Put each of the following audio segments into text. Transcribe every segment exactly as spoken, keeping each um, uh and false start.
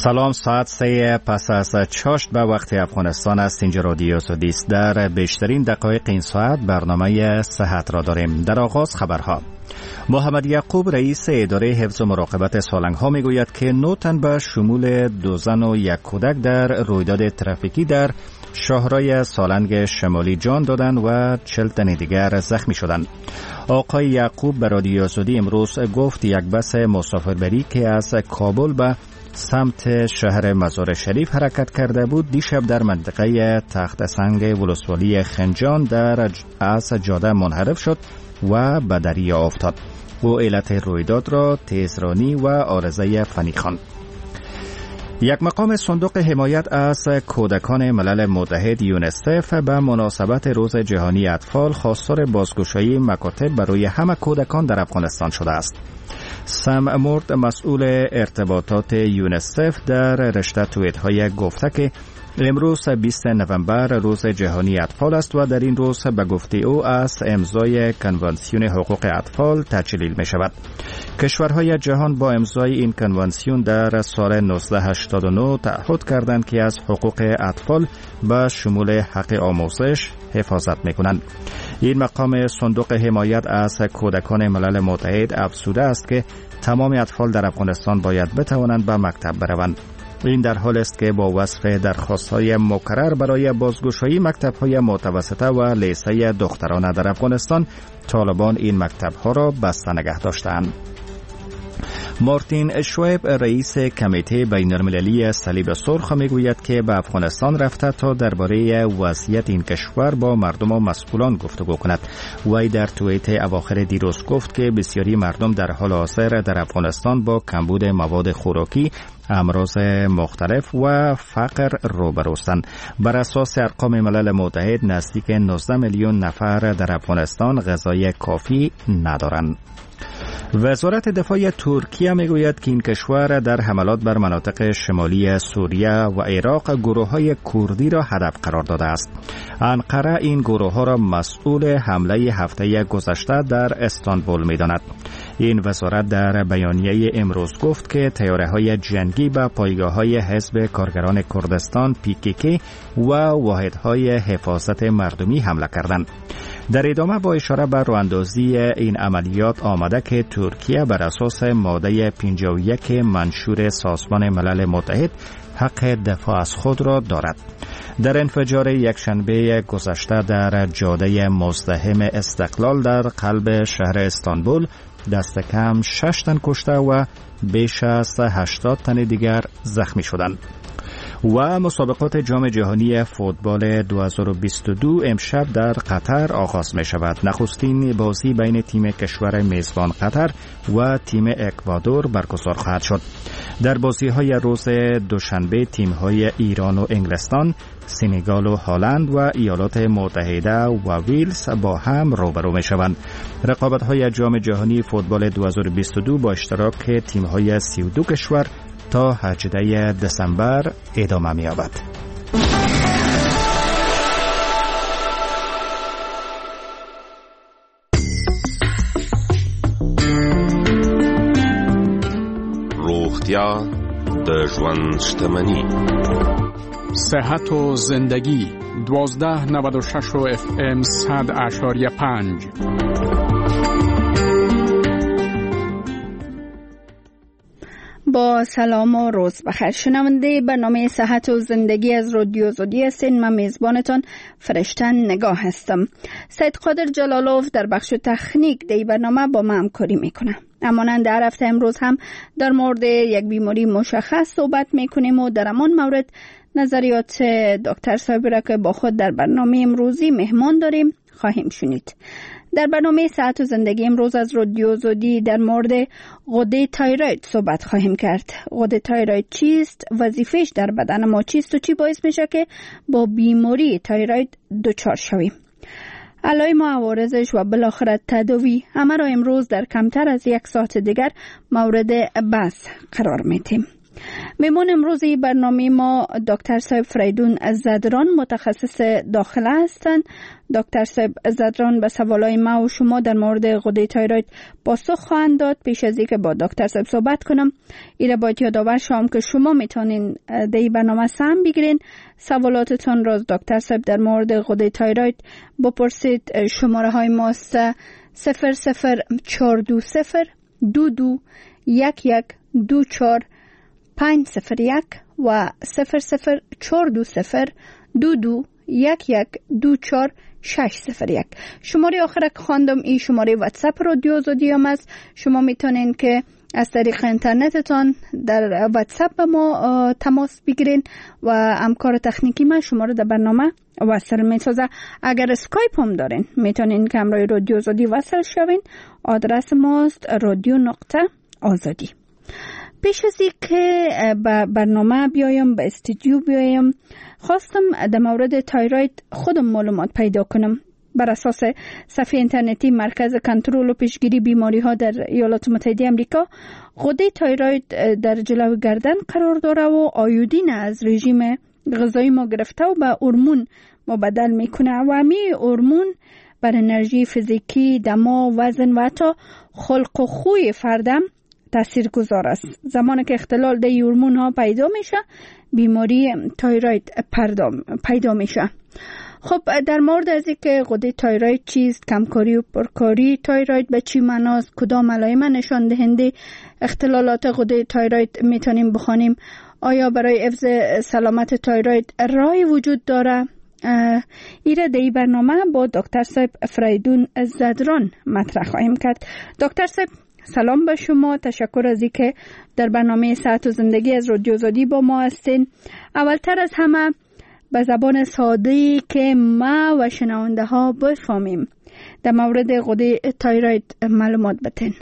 سلام، ساعت سه پس از چاشت به وقت افغانستان است. اینجا رادیو سعودی است. در بیشترین دقایق این ساعت برنامه صحت را داریم. در آغاز خبرها. محمد یعقوب رئیس اداره حفظ و مراقبت سالنگ ها میگوید که نه تن به شمول دو زن و یک کودک در رویداد ترافیکی در شاهرای سالنگ شمالی جان دادند و چهل تن دیگر زخمی شدند. آقای یعقوب به رادیو سعودی امروز گفت یک بس مسافربری که از کابل به سمت شهر مزار شریف حرکت کرده بود دیشب در منطقه تخت سنگ ولسوالی خنجان در از جاده منحرف شد و به دریا افتاد. او علت رویداد را تیزرانی و عارضه فنی خواند. یک مقام صندوق حمایت از کودکان ملل متحد یونیسف به مناسبت روز جهانی اطفال خواستار بازگشایی مکاتب برای همه کودکان در افغانستان شده است. سم مورد مسئول ارتباطات یونیسف در رشته توییت های گفته که امروز بیست نوامبر روز جهانی اطفال است و در این روز به گفته او از امضای کنوانسیون حقوق اطفال تجلیل می شود. کشورهای جهان با امضای این کنوانسیون در سال نوزده هشتاد و نه تعهد کردند که از حقوق اطفال به شمول حق آموزش حفاظت می کنند. این مقام صندوق حمایت از کودکان ملل متحد افزوده است که تمام اطفال در افغانستان باید بتوانند به مکتب بروند. این در حال است که با وصف درخواست‌های مکرر برای بازگشایی مکتب‌های متوسطه و لیسه دخترانه در افغانستان، طالبان این مکتب‌ها را بسته نگه داشتند. مارتین شویب رئیس کمیته بین‌المللی صلیب سرخ میگوید که به افغانستان رفته تا درباره وضعیت این کشور با مردم و مسئولان گفتگو کند. وی در توییت اواخر دیروز گفت که بسیاری مردم در حال حاضر در افغانستان با کمبود مواد خوراکی، امراض مختلف و فقر روبروستند. بر اساس ارقام ملل متحد نزدیک نوزده میلیون نفر در افغانستان غذای کافی ندارند. وزارت دفاع ترکیه میگوید که این کشور در حملات بر مناطق شمالی سوریه و عراق گروه‌های کردی را هدف قرار داده است. انقره این گروه‌ها را مسئول حمله هفته گذشته در استانبول می‌داند. این وزارت در بیانیه امروز گفت که طیاره‌های جنگی به پایگاه‌های حزب کارگران کردستان پی کی کی و واحدهای حفاظت مردمی حمله کردند. در ادامه با اشاره به راه‌اندازی این عملیات آمده که ترکیه بر اساس ماده پنجاه و یک منشور سازمان ملل متحد حق دفاع از خود را دارد. در انفجار یکشنبه گذشته در جاده مزدحم استقلال در قلب شهر استانبول دست کم شش تن کشته و بیش از هشتاد تن دیگر زخمی شدند. و مسابقات جام جهانی فوتبال دو هزار و بیست و دو امشب در قطر آغاز می شود. نخستین بازی بین تیم کشور میزبان قطر و تیم اکوادور برگزار خواهد شد. در بازی های روز دوشنبه تیم های ایران و انگلستان، سنگال و هلند و ایالات متحده و ویلز با هم روبرو می شوند. رقابت های جام جهانی فوتبال دو هزار و بیست و دو با اشتراک تیم های سی و دو کشور تا هجدهم دسامبر ادامه می‌یابد. روغتیا د ژوند شتمني. صحت و زندگی دوازده نود و شش و اف ام صد اشاریه پنج. با سلام و روز بخیر. شنونده برنامه صحت و زندگی از رادیو سعودی هستین. من میزبانتان فرشته نگاه هستم. سید قادر جلالوف در بخش تکنیک دی برنامه با ما همکاری میکنه. همانند در هفته امروز هم در مورد یک بیماری مشخص صحبت میکنیم و در همان مورد نظریات دکتر صاحب را که با خود در برنامه امروزی مهمان داریم خواهیم شنید. در برنامه صحت و زندگی امروز از رادیو سعودی در مورد غده تایروید صحبت خواهیم کرد. غده تایروید چیست؟ وظیفه‌اش در بدن ما چیست و چی باعث میشه که با بیماری تایروید دچار شویم؟ علائم و عوارضش و بالاخره تداوی همه را امروز در کمتر از یک ساعت دیگر مورد بحث قرار میدیم. میمون امروزی برنامه ما دکتر صاحب فریدون زدران متخصص داخله هستند. دکتر صاحب زدران به سوالای ما و شما در مورد غده تایروید پاسخ خواهند داد. پیش از اینکه با دکتر صاحب صحبت کنم ایره باید یادآور شوم که شما میتونین در این برنامه سهم بگیرین، سوالاتتان را دکتر صاحب در مورد غده تایروید بپرسید. شماره های ماست صفر صفر چهار دو صفر دو دو یک یک دو چهار پنج صفر یک و صفر صفر چهار دو صفر دو دو یک یک دو چهار شش صفر یک. شماره آخر که خواندم این شماره واتساپ رادیو آزادی هم است. شما میتونین که از طریق اینترنتتان در واتساپ با ما تماس بگیرین و همکار تکنیکی ما شما رو در برنامه وصل میسازه. اگر اسکایپ هم دارین میتونین که همراه رادیو آزادی وصل شوین. آدرس ماست رادیو نقطه آزادی. پیش از این که به برنامه بیایم، به استودیو بیایم، خواستم در مورد تایروید خودم معلومات پیدا کنم. بر اساس صفحه اینترنتی مرکز کنترل و پیشگیری بیماری ها در ایالات متحده آمریکا، غده تایروید در جلو گردن قرار داره و آیودین از رژیم غذایی ما گرفته و به هورمون مبدل میکنه و همین هورمون بر انرژی فیزیکی، دما، وزن و حتی خلق و خوی فردم تأثیر گذار است. زمانی که اختلال در هورمون ها پیدا میشه بیماری تایروید پیدا میشه. خب در مورد از اینکه غده تایروید چیست، کمکاری و پرکاری تایروید به چی معناست، کدام علائم نشان دهنده اختلالات غده تایروید میتونیم بخوانیم، آیا برای حفظ سلامت تایروید راهی وجود داره، ایره در این برنامه با دکتر صاحب فریدون زدران مطرح خواهیم کرد. دکتر صاحب سلام به شما، تشکر از اینکه در برنامه صحت و زندگی از رادیو آزادی با ما هستین. اولتر از همه به زبان ساده‌ای که ما و شنونده ها بفهمیم در مورد غده تایروید معلومات بتین.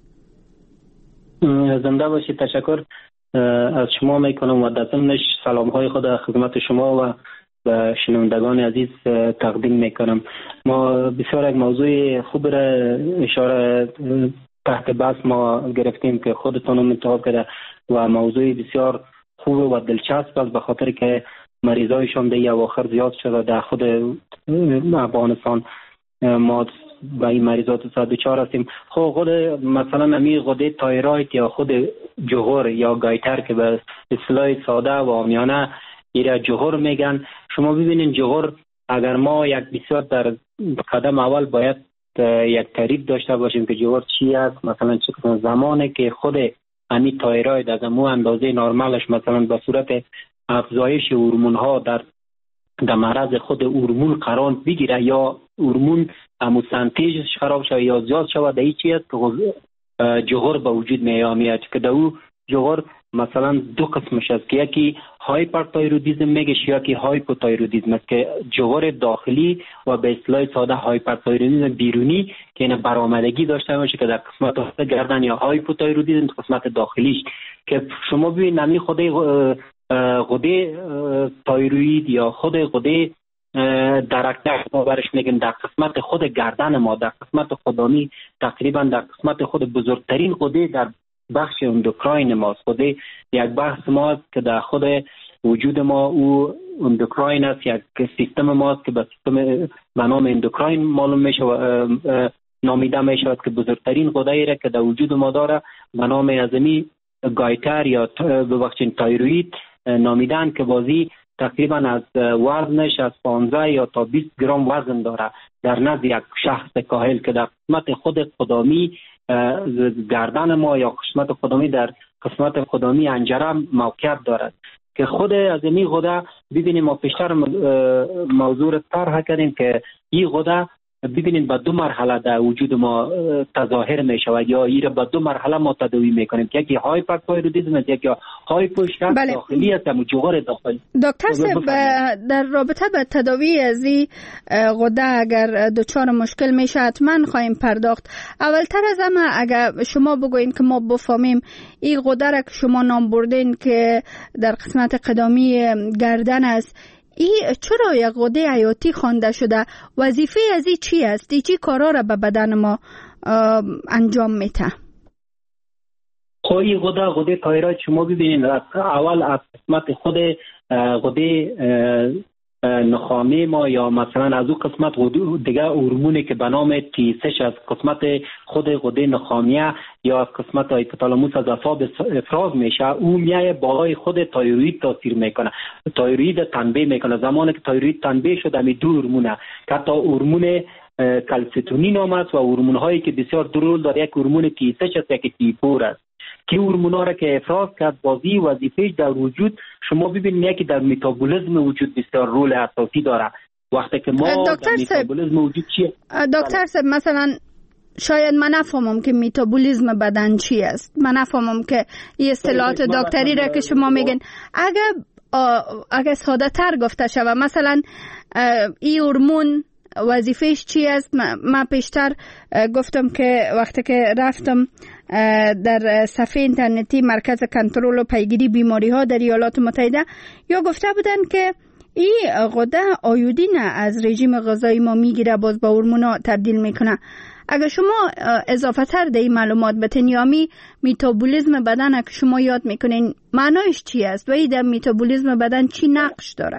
زنده باشید. تشکر از شما میکنم و در ضمنش سلام های خود خدمت شما و به شنوندگان عزیز تقدیم میکنم. ما بسیار یک موضوع خوب را اشاره تحت بحث ما گرفتیم که خودتون هم انتخاب کرده و موضوع بسیار خوب و دلچسب است، به خاطر که مریضایشان در اواخر زیاد شده در خود افغانستان. ما با این مریضات صد و چهار هستیم. خب خود مثلا امی غده تایروید یا خود جوهر یا گایتر که به اصطلاح ساده و عامیانه ایره جوهر میگن، شما ببینین جوهر اگر ما یک بسیار در قدم اول باید یک تعریف داشته باشیم که جوهر چی است. مثلا چه زمانی که خود امی تایروید از امو اندازه نرمالش مثلا به صورت افزایش هورمون ها در در معرض خود هورمون قرار بگیره یا هورمون امو سنتیجش خراب شود یا زیاد شود، در این چی است که جوهر به وجود میاد که در او جوهر مثلا دو قسمش است که یکی هایپرتایرودیسم میگه یا یکی هایپوتایرودیسم است که جوهر داخلی و به اصطلاح ساده هایپرتایرودیسم بیرونی که این برآمدگی داشته باشه که در قسمت گردن یا هایپوتایرودیسم قسمت داخلیش که شما ببینید نمی خود غده تایروید یا خود غده درکتر ما برش میگن در قسمت خود گردن ما، در قسمت خودانی تقریبا در قسمت خود بزرگترین غده در بخش اندوکراین ماست. غده یک بخش ماست که در خود وجود ما او اندوکراین است، یک سیستم ماست که به سیستم به نام اندوکراین معلوم میشه و نامیده میشود که بزرگترین غده ای را که در وجود ما داره به نام ازمی گایتر یا ببخشید تایروید نامیدن که بازی تقریبا از وزنش از پانزده یا تا بیست گرم وزن داره در نزد یک شخص کاهل که در قسمت خود قدامی گردن ما یا قسمت قدامی در قسمت قدامی انجره موقعیت دارد که خود از این غده ببینیم ما پیشتر موضوع را طرح کردیم که این غده ببینید به دو مرحله در وجود ما تظاهر می شود یا این را به دو مرحله ما تداوی می کنیم که یکی هایپرتایرودیسم است یکی هایپوشکست بله. داخلی است و جوهر داخلی. دکتر صاحب در رابطه به تداوی از این غده اگر دچار مشکل میشه حتما خواهیم پرداخت. اولتر از همه اگر شما بگوین که ما بفهمیم این غده را که شما نام بردین که در قسمت قدامی گردن است، ای چرا یک غده حیاتی خوانده شده؟ وظیفه از این چی است؟ ای چی کارا را به بدن ما انجام میده؟ خواهی غده غده تایروید شما ببینید اول از قسمت خود غده نخامه ما یا مثلا از او قسمت غده دیگه هورمونی که به نام تی سه از قسمت خود غده نخامیه یا از قسمت هایپوتالاموس از اعصاب افراز میشه، او میای بالای خود تایروید تاثیر میکنه، تایروید تنبیه میکنه. زمانی که تایروید تنبیه شده می دو هورمونه که حتی هورمون کلسیتونین هم است و هورمون هایی که بسیار درول داره، یک هورمون تی سه است یک تی چهار است که هورمونا را که افراز کرد بازی وظیفه در وجود شما ببینید یکی در متابولیسم وجود بسیار رول اساسی داره. وقتی که ما در متابولیسم وجود چیه؟ دکتر صاحب مثلا شاید من نفهمم که متابولیسم بدن چی است، من نفهمم که این اصطلاحات دکتری را که شما میگن اگر اگر ساده تر گفته شود مثلا این هورمون وظیفهش چی است؟ من پیشتر گفتم که وقتی که رفتم در صفحه اینترنتی مرکز کنترل و پیگیری بیماری ها در ایالات متحده یا گفته بودن که این غده آیودین از رژیم غذایی ما میگیره باز با هورمونا تبدیل میکنه. اگر شما اضافه تر در این معلومات بتین یا می متابولیسم بدن که شما یاد میکنین معنایش چی است و این در متابولیسم بدن چی نقش داره؟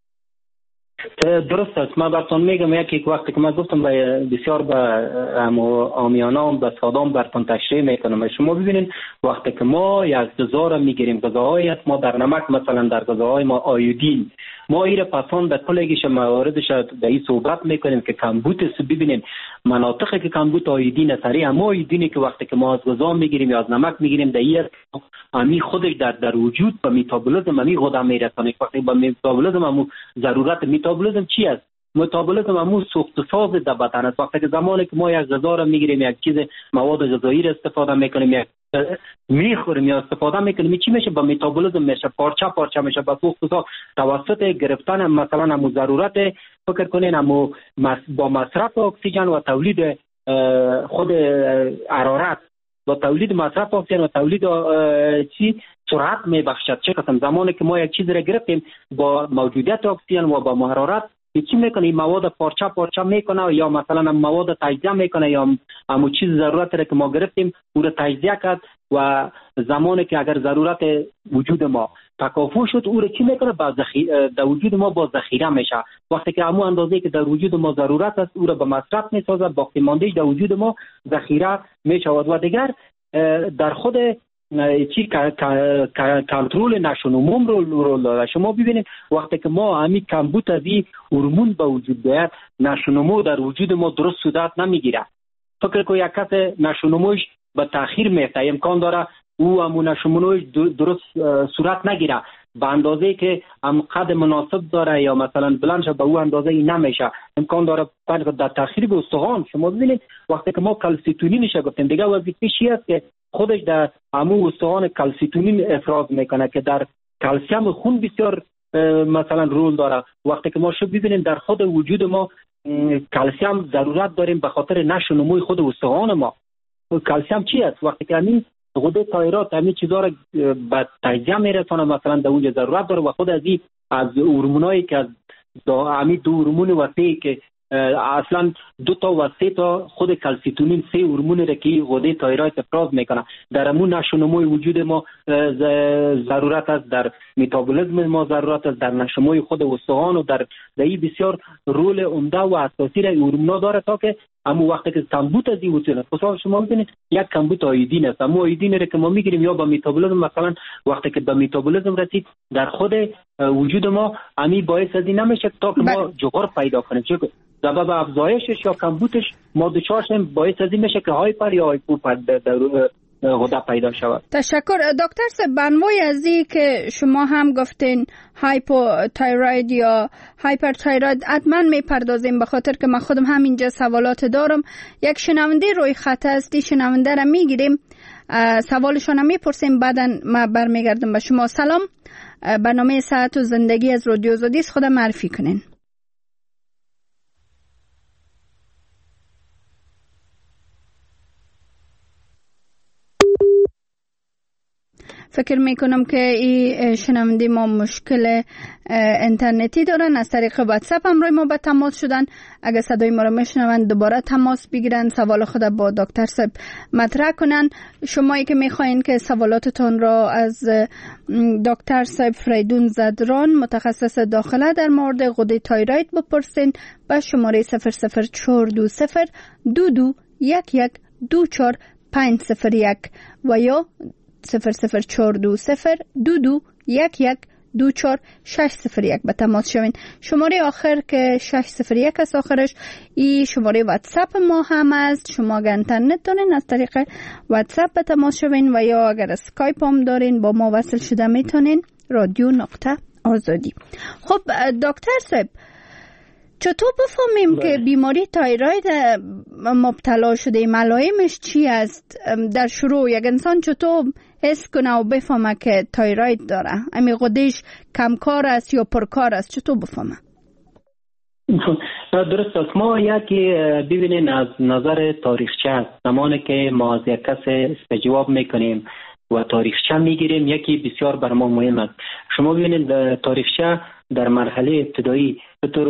درست است. من براتون میگم یکی وقتی که من گفتم بسیار به آمیانام به سادام براتون تشریح میکنم. شما ببینید وقتی که ما یک غذا را میگیریم، غذاهایی است ما در نمک مثلا در غذاهای ما آیودین ما ایره پسان به کلگیش مواردش به این صحبت میکنیم که کمبود است. ببینید مناطقی که کمبود آیودین سری اما آیودینی که وقتی که ما از غذا میگیریم یا از نمک میگیریم در این امی خودش در در وجود به متابولیسم امی غده میرسونه. وقتی به متابولیسم همو ضرورت متابولیسم چی است؟ متابولیسم همو سوخت ساز در بدن است. وقتی که زمانی که ما یک غذا را میگیریم یک چیز مواد غذایی را استفاده میکنیم یک میخوریم یا استفاده میکنیم چی میشه؟ با متابولیسم میشه پارچه پارچه میشه با سوخت ساز توسط گرفتن مثلا همو ضرورت فکر کنین همو با مصرف اکسیژن و تولید خود حرارت با تولید مصرف اکسیژن و تولید چی سرعت میبخشد. چه قسم زمانی که ما یک چیز را گرفتیم با موجودیت اکسیژن و با حرارت چی میکنه؟ این مواد پارچه پارچه میکنه یا مثلا مواد تجزیه میکنه یا همون چیز ضرورت را که ما گرفتیم او را تجزیه کرد و زمانی که اگر ضرورت وجود ما تکافو شد او را چی میکنه؟ با ذخیره در وجود ما با ذخیره میشه. وقتی که همون اندازه که در وجود ما ضرورت است او را به مصرف میسازد، باقی ماندهش در وجود ما ذخیره میشود و دیگر در خود چی کنترل نشو نمو رو داره. شما ببینید وقتی که ما همین کمبود از این هورمون به وجود بیاد نشو نمو در وجود ما درست صورت نمیگیره. فکر کو یک کس نشو نموش به تاخیر میفته، امکان داره او همون نشو نموش درست صورت نگیره به اندازه که هم قد مناسب داره یا مثلا بلندش به او اندازه نمیشه، امکان داره در تاخیر به استخوان. شما ببینید وقتی که ما کلسیتونینش گفتیم دیگه وظیفه چی است که خودش در همون استخوان کلسیتونین افراز میکنه که در کلسیم خون بسیار مثلا رول داره. وقتی که ما شو ببینیم در خود وجود ما کلسیم ضرورت داریم به خاطر نشو نموی خود استخوان ما. کلسیم چی است؟ وقتی که همین غده تایروید همین چیزا را به تجزیه میرسونه مثلا در اونجا ضرورت داره و خود از این از هورمونایی که از همین دو هورمون وسیعی که اصلا دو تا و سه تا خود کلسیتونین سه هورمونی را که غده تایروید افراز میکنه در همون نشو نموی وجود ما ضرورت است، در متابولیسم ما ضرورت است، در نشو نموی خود استخوان و در این بسیار رول عمده و اساسی را هورمونا داره تا که اما وقتی که کمبود از این وجود است. مثلا شما می‌بینید یک کمبود آیودین است، اما آیودین را که ما میگیریم یا با متابولیسم مثلا وقتی که به متابولیسم رسید در خود وجود ما امی باعث از این نمیشه تا که ما جغر پیدا کنیم، چون سبب افزایشش یا کمبودش ما دوچارش باعث از این میشه که هایپر یا هایپوپر در غده پیدا شود. تشکر دکتر صاحب. بنوای از این که شما هم گفتین هایپوتایروید یا هایپرتایروید حتما میپردازیم به خاطر که من خودم هم اینجا سوالات دارم. یک شنونده روی خط است، شنونده را میگیریم سوالشون هم میپرسیم بعدا ما برمیگردم به شما. سلام، برنامه صحت و زندگی از رادیو آزادی است، خودم معرفی کنین. فکر میکنم که این شنونده ما مشکل اینترنتی دارن، از طریق واتساپ هم روی ما به تماس شدن. اگر صدای ما رو میشنوند دوباره تماس بگیرن، سوال خود با دکتر صاحب مطرح کنن. شمایی که میخواین که سوالاتتون را از دکتر صاحب فریدون زدران متخصص داخله در مورد غده تایروید بپرسین با شماره صفر صفر چهار دو صفر دو دو یک یک دو چهار پنج صفر یک و یا صفر صفر چهار دو صفر دو دو یک یک دو چهار شش صفر یک به تماس شوین. شماره آخر که شش صفر یک است آخرش، این شماره واتساپ ما هم است. شما اگر اینترنت دارین از طریق واتساپ به تماس شوین و یا اگر اسکایپ هم دارین با ما وصل شده میتونین. رادیو نقطه آزادی. خب دکتر صاحب، چطور بفهمیم بله. که بیماری تایروید مبتلا شده؟ علائمش چی است؟ در شروع یک انسان چطور حس کنه و بفهمه که تایروید داره؟ امی غدهش کمکار است یا پرکار است؟ چطور بفهمه؟ درست است. ما یکی ببینین از نظر تاریخچه، زمانی که ما از یک کس استجواب میکنیم و تاریخچه میگیریم، یکی بسیار بر ما مهم است. شما ببینید تاریخچه در مرحله ابتدایی طور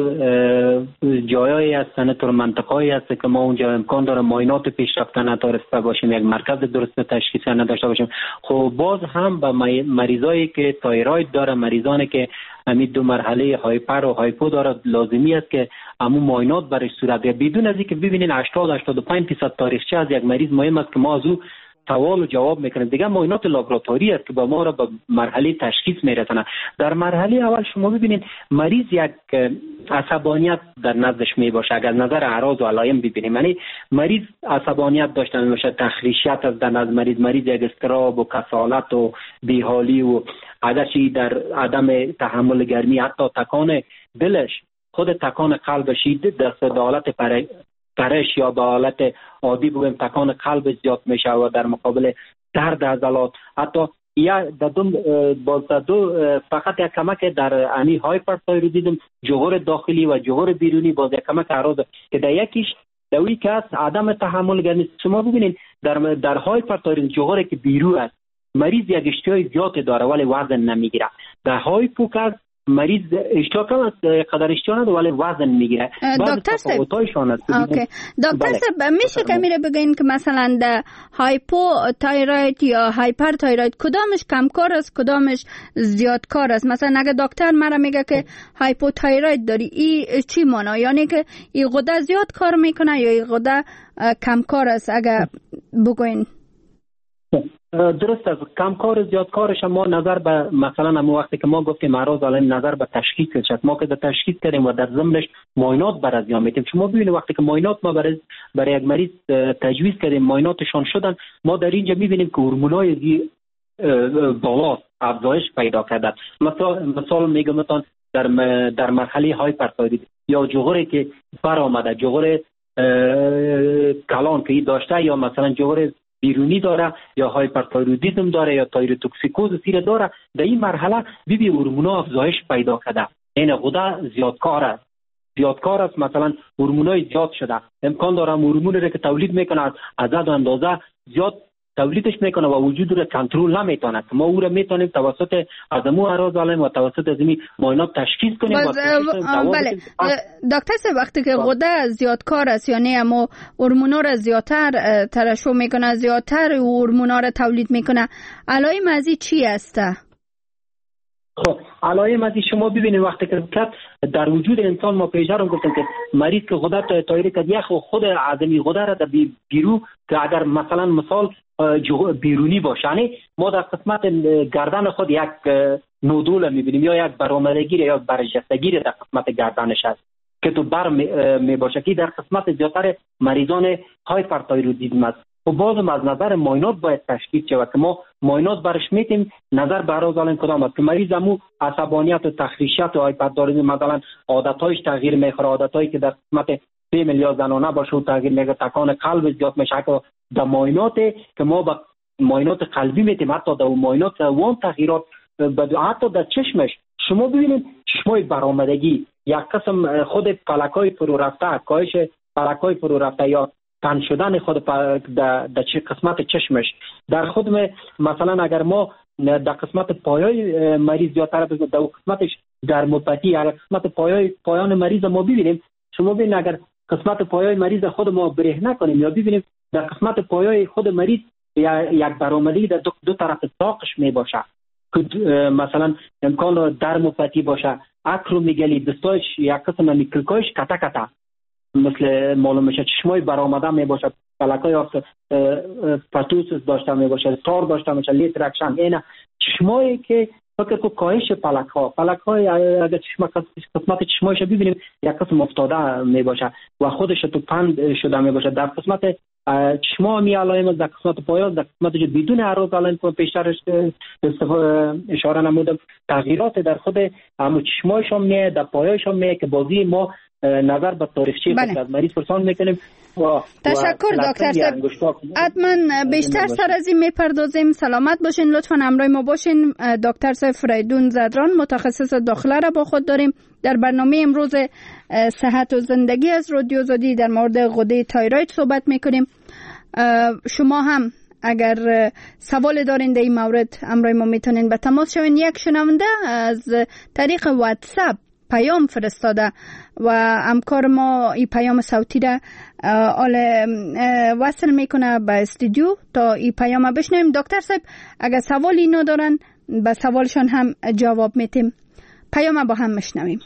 جایایی هستن، طور منطقه‌ای هست که ما اونجا امکان داره معاینات پیشرفته نداشته باشیم، یک مرکز درست تشخیصی نداشته باشیم. خب باز هم به مریضایی که تایروید داره، مریضانی که همین دو مرحله هایپر و هایپو داره، لازمی است که همون معاینات برش صورت بگیرد. بدون از اینکه ببینین هشتاد هشتاد و پنج درصد تاریخچه از یک مریض مهم است که ما از او سوال و جواب میکنیم. دیگه معاینات لابراتواری است که با ما را به مرحله تشخیص میرسونه. در مرحله اول شما ببینید مریض یک عصبانیت در نزدش میباشه. اگر نظر اعراض و علائم ببینیم، یعنی مریض عصبانیت داشته میباشه، تخریشیت از در نزد مریض، مریض یک اضطراب و کسالت و بیحالی و عدشی در عدم تحمل گرمی، حتی تکان دلش، خود تکان قلبش در حالت پر پرش یا به حالت عادی بگویم تکان قلب زیاد میشه و در مقابل درد عضلات، حتی یا دادم باز دو فقط یک کمک در انی هایپرتایرویدیسم، جوهر داخلی و جوهر بیرونی، باز یک کمک اعراض که در یکیش دوی که است عدم تحمل گرمی. شما ببینید در در هایپرتایرویدیسم جوهری که بیرون است، مریض یک اشتهای زیاد داره ولی وزن نمیگیره. در هایپوکاس مریض اشتها کم است، قدر اشتها نداره ولی وزن میگیره. دکتر صاحب اوکی دکتر صاحب میشه که میره بگین که مثلا در هایپو تایروید یا هایپر تایروید کدامش کمکار است کدامش زیادکار است؟ مثلا اگه دکتر مرا میگه که هایپو تایروید داری، این چی معنی؟ یعنی که این غده زیاد کار میکنه یا این غده کمکار است؟ اگه بگوین. درست است. کمکار زیادکارش ما نظر به مثلا همون وقتی که ما گفتیم اعراض علائم نظر به تشخیص شد، ما که در تشخیص کردیم و در ضمنش معاینات بر از میتیم. شما ببینید وقتی که معاینات ما برای برای یک مریض تجویز کردیم، معایناتشان شدن، ما در اینجا میبینیم که هورمونای بالا افزایش پیدا کرده. مثلا مثال میگم در در مرحله هایپرتایرویدیسم یا جوهری که بر آمده، جوهر کلان که داشته یا مثلا جوهر بیرونی داره یا هایپرتایرویدیسم داره یا تایروتوکسیکوز سیر داره، در این مرحله بیبی هورمونا افزایش پیدا کرده. این غده زیادکار است زیادکار است مثلا هورمونای زیاد شده، امکان داره هورمونی رو که تولید میکنه از عدد و اندازه زیاد تولیدش میکنه و وجود رو کنترل نمیتونه. ما او رو میتونیم توسط ازمو اعراض علائم و توسط ازمی معاینات تشخیص کنیم. بله دکتر صاحب، وقتی که غده زیادکار است یعنی اما هورمونا رو زیادتر ترشح میکنه، زیادتر هورمونا رو تولید میکنه، علائم از این چی است؟ خب علائم از شما ببینید وقتی که در وجود انسان ما پیشتر هم گفتم که مریض که غده تایروید کرد یک خود عدمی غده را در بیرو که اگر مثلا مثال بیرونی باشه، یعنی ما در قسمت گردن خود یک نودول میبینیم یا یک برآمدگی یا برجستگی در قسمت گردنش هست که تو بر می باشه که در قسمت زیادتر مریضان هایپرتایرویدیسم است. و بازم از نظر معاینات باید تشخیص شود که ما معاینات برش میتیم نظر به اعراض علائم کدام است که مریض مو عصبانیت و تخریشیت و هایپرتایرویدیسم مثلا عادتایش تغییر میخوره، عادتایی که در قسمت فیمل یا زنانه باشه و تغییر میگه، تکان قلب زیاد میشه که در معاینات که ما با معاینات قلبی میتیم، حتی در معاینات وان تغییرات حتی در چشمش. شما ببینید چشمای برآمدگی یک قسم خود پلکای فرو رفته، کاهش پلکای فرو رفته یا تن شدن خود در در چه قسمت چشمش در خود مثلا اگر ما در قسمت پایای مریض زیادتر بزنیم در قسمتش درموپاتی اگر قسمت پایای پایان مریض ما ببینیم شما ببینید اگر قسمت پایای مریض خود ما برهنه کنیم یا ببینیم در قسمت پایای خود مریض یک برآمدگی در دو, دو طرف ساقش می باشه که مثلا امکان درموپاتی باشه اکرومیگالی دستایش یک قسم میکلکایش کتا کتا مثل معلوم میشه چشمای برآمده می باشه پلکای افت پتوس داشته می باشه تار داشته میشه لیت رکشن اینا چشمایی که فکر کو کاهش پلک ها پلک های اگر چشم قسمت چشمایش ببینیم یک قسم افتاده می باشه و خودش تو پند شده می باشه در قسمت چشما می علائم در قسمت پایان در قسمت بدون عروض علائم که پیشتر اشاره نمودم تغییرات در خود همون چشمایشون می در پایایشون می که بازی ما نظر به تاریخچه بله. از مریض پرسان میکنیم. تشکر دکتر صاحب. حتما بیشتر سر از این میپردازیم. سلامت باشین، لطفا همراه ما باشین. دکتر صاحب فریدون زدران متخصص داخله را با خود داریم. در برنامه امروز صحت و زندگی از رادیو آزادی در مورد غده تایروید صحبت میکنیم. شما هم اگر سوال دارین در این مورد همراه ما میتونین به تماس شوین. یک شنونده از طریق واتساپ پیام فرستاده و همکار ما این پیام صوتی را آل وصل میکنه به استودیو تا این پیام بشنویم. دکتر صاحب اگر سوالی ندارن به سوالشان هم جواب میتیم. پیام با هم میشنویم.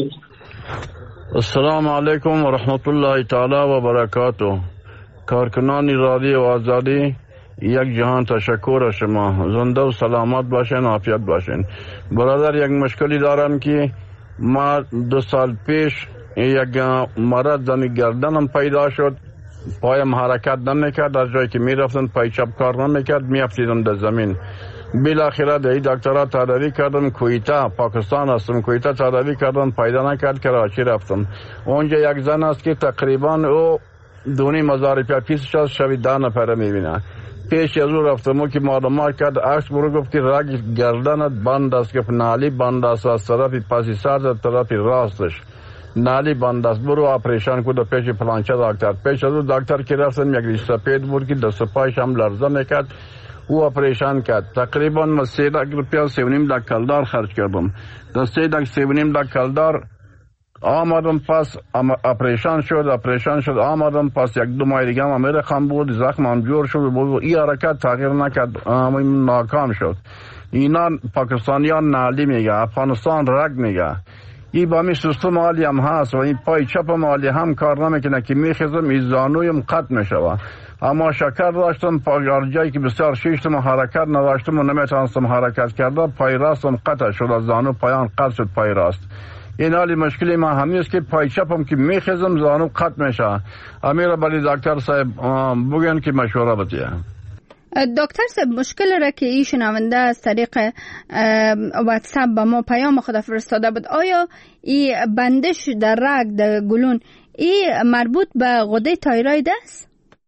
السلام علیکم و رحمت الله تعالی و برکاته. کارکنان رادیو آزادی یک جهان تشکر از شما. زنده و سلامت باشین، عافیت باشین. برادر یک مشکلی دارم که ما دو سال پیش یک مرض زمین گردنم پیدا شد، پایم حرکت نمیکرد، از جایی که میرفتم پای چپ کار نمیکرد، میافتیدم در زمین. بالاخره در دکترها تداوی کردم، کویتا پاکستان هستم، کویتا تداوی کردم پیدا نکرد، کراچی رفتم. اونجا یک زن است که تقریبا او دونی مزار روپیه پیسش از شوی ده نفره میبینه. پیش از او رفتم او که معلومات کرد عکس برو گفتی رگ گردنت بند است، که نالی بند است از طرف پسی سرد از طرف راستش نالی بند است، برو آپریشن کد پیش پلانچه دکتر. پیش از او دکتر که رفتم یک ریش سپید بود که دست پایش هم لرزه میکرد، او آپریشن کرد. تقریبا من سه لک روپیه سه و نیم لک کلدار خرج کردم. در سه لک سه و نیم لک کلدار آمدم، پس اپریشن شد اپریشن شد آمدم، پس یک دو ماه دیگه هم رقم بود، زخمم جور شد بود. این حرکت تغییر نکرد، ناکام شد. اینا پاکستانیان نالی میگه، افغانستان رگ میگه. این با می سیستم عالی هم هست و این پای چپم عالی هم کار نمیکنه که میخیزم این زانویم قطع میشوه. اما شکر داشتم، پای جایی که بسیار شیشتم و حرکت نداشتم و نمیتونستم حرکت کرده، پای راستم قطع شد، از زانو پایان قطع شد پای راست. این حالی مشکلی ما همین است که پای چپم که میخیزم زانو قطع میشه. امیر بلی دکتر صاحب بگن که مشوره بدیه. دکتر صاحب مشکل را که این شنونده از طریق واتساپ با ما پیام خود فرستاده بود، آیا این بندش در رگ در گلون این مربوط به غده تایروید است؟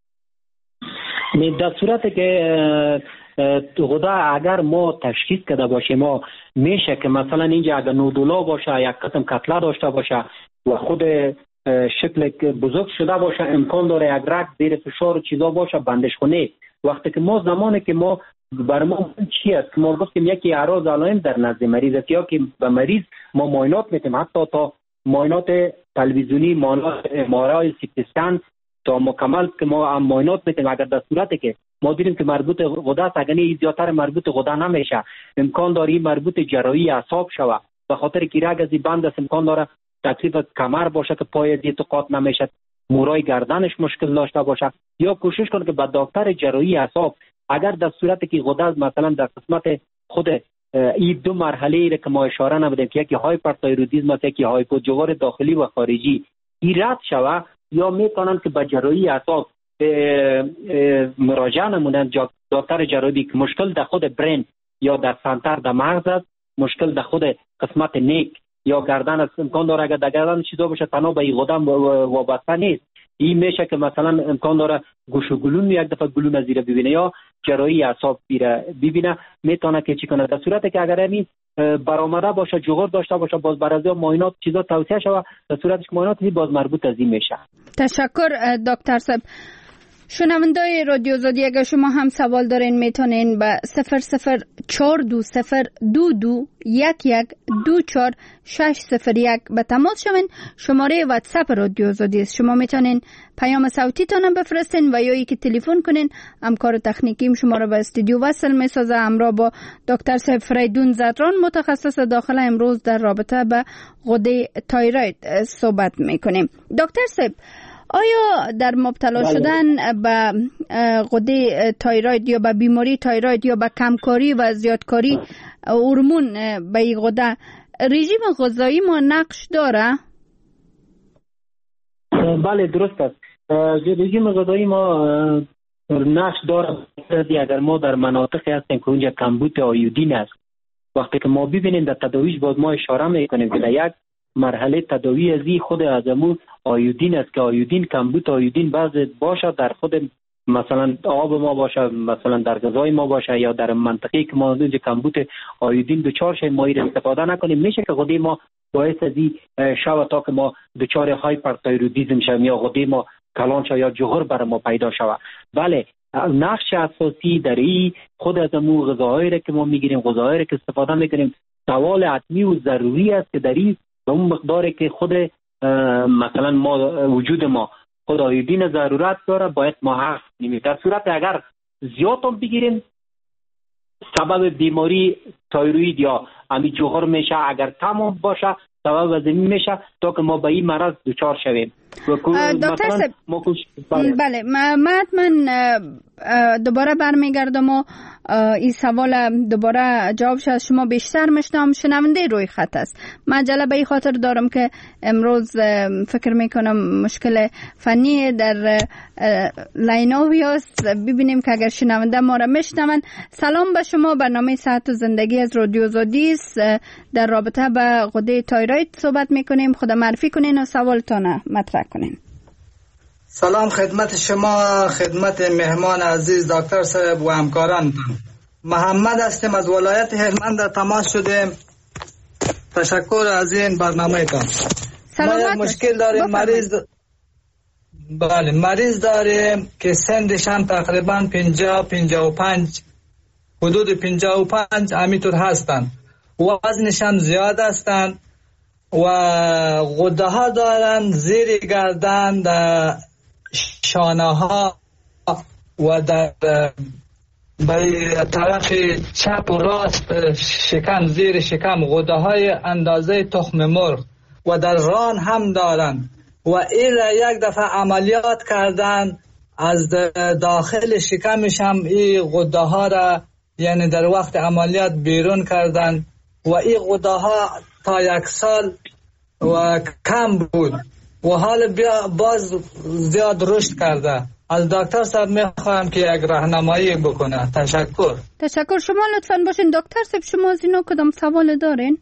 در صورتی که غده اگر ما تشخیص کرده باشیم ما میشه که مثلا اینجا اگر نودولا باشه، یک قسم کتله داشته باشه و خود شکل بزرگ شده باشه، امکان داره یک رگ زیر فشار و چیزا باشه بندش کنه. وقتی که ما زمانی که ما بر ما چی است که ما گفتیم یکی اعراض علائم در نزد مریض است، یا که به مریض ما معاینات میتیم، حتی تا معاینات تلویزیونی، معاینات ام‌آرآی، سی تی اسکن تا مکمل که ما معاینات میتیم. اگر در صورتی که ما دیدیم که مربوط غده است، اگر این زیادتر مربوط غده نمیشه، امکان داره مربوط جراحی اعصاب شوه، به خاطر که رگ از بند است، امکان داره تکلیف کمر باشه که پای دیت قاط نمیشه، مورای گردنش مشکل داشته باشه، یا کوشش کنه که به دکتر جراحی اعصاب اگر در صورتی که غده مثلا در قسمت خود این دو مرحله که ما اشاره نمودیم که یکی هایپرتایرودیسم است، یکی هایپوجوار داخلی و خارجی، این رد شوه، یا میتونن که به جراحی اعصاب مراجعه نمونن دکتر جراحی که مشکل در خود برین یا در سنتر در مغز است، مشکل در خود قسمت نیک یا گردن است. امکان داره اگر در گردن چیزا باشه تنها به این غده وابسته نیست، این میشه که مثلا امکان داره گوش و گلون یک دفعه گلون از زیر ببینه یا جراحی اعصاب ببینه، میتونه که چی کنه. در صورتی که اگر همین برآمده باشه، جغور داشته باشه، باز برازی معاینات چیزا توصیه شوه، در صورتش که معاینات باز مربوط از این میشه. تشکر دکتر صاحب. شنوندای رادیو زادی اگر شما هم سوال دارین میتونین به صفر صفر چهار دو صفر دو دو یک یک دو چهار شش صفر یک به تماس شوین. شماره واتساپ رادیو زادی است. شما میتونین پیام صوتی تان بفرستین و یا ای که تلفن کنین. همکار تکنیکیم شما را به استودیو وصل میسازه. همراه با دکتر صاحب فریدون زدران متخصص داخله امروز در رابطه به غده تایروید صحبت میکنیم. دکتر صاحب، آیا در مبتلا بله. شدن به غده تایروید یا به بیماری تایروید یا به کمکاری و زیادکاری هورمون به این غده رژیم غذایی ما نقش داره؟ بله درست است. رژیم غذایی ما نقش داره اگر ما در مناطقی هستیم که اونجا کمبود آیودین است. وقتی که ما ببینیم در تداویش باز ما اشاره میکنیم که در یک مرحله تداوی ازی خود از امو آیودین است که آیودین کمبود آیودین بعض باشه در خود مثلا آب ما باشه، مثلا در غذای ما باشه یا در منطقه‌ای که ما اونجا کمبود آیودین دچار شیم ما این استفاده نکنیم میشه که غده ما باعث ازی شود تا که ما دچار هایپرتایرودیسم شویم یا غده ما کلان شود یا جهر بر ما پیدا شود. بله نقش اساسی در این خود از امو غذاهایی که ما میگیریم غذاهایی که استفاده میکنیم سوال حتمی و ضروری است که در این به اون مقداری که خود مثلا ما وجود ما خود آیودین ضرورت داره باید ما حفظ کنیم. در صورت اگر زیاد هم بگیریم سبب بیماری تایروید یا امی جوهر میشه، اگر تمام باشه سبب از این میشه تا که ما به این مرض دچار شویم. دکتر صاحب بله من دوباره برمیگردم و این سوال دوباره جوابش از شما بیشتر میشنم. شنونده روی خط است. من عجله به این خاطر دارم که امروز فکر میکنم مشکل فنی در لاینوی است. ببینیم که اگر شنونده ما را میشنون. سلام به شما. برنامه صحت و زندگی از رادیو زادی است. در رابطه به غده تایروید صحبت میکنیم. خدا معرفی کنین و سوالتان مطرح کنین. سلام خدمت شما، خدمت مهمان عزیز دکتر صاحب و همکارانتان. محمد هستیم از ولایت هلمند در تماس شدیم. تشکر از این برنامه تان. ما یک مشکل داریم، مریض بله مریض داریم که سنش هم تقریبا پنجاه پنجاه و پنج حدود پنجاه و پنج همینطور هستند. وزنش هم زیاد هستند و غده ها دارن زیر گردن، در شانه ها و در به طرف چپ و راست شکم، زیر شکم غده های اندازه تخم مرغ و در ران هم دارن و ایلا یک دفعه عملیات کردن از داخل شکمش هم این غده ها را یعنی در وقت عملیات بیرون کردن و این غده ها تا یک سال و کم بود و حال بیا باز زیاد رشد کرده. از دکتر صاحب میخواهم که یک راهنمایی بکنه. تشکر. تشکر. شما لطفاً باشین دکتر صاحب. شما از اینو کدام سوال دارین؟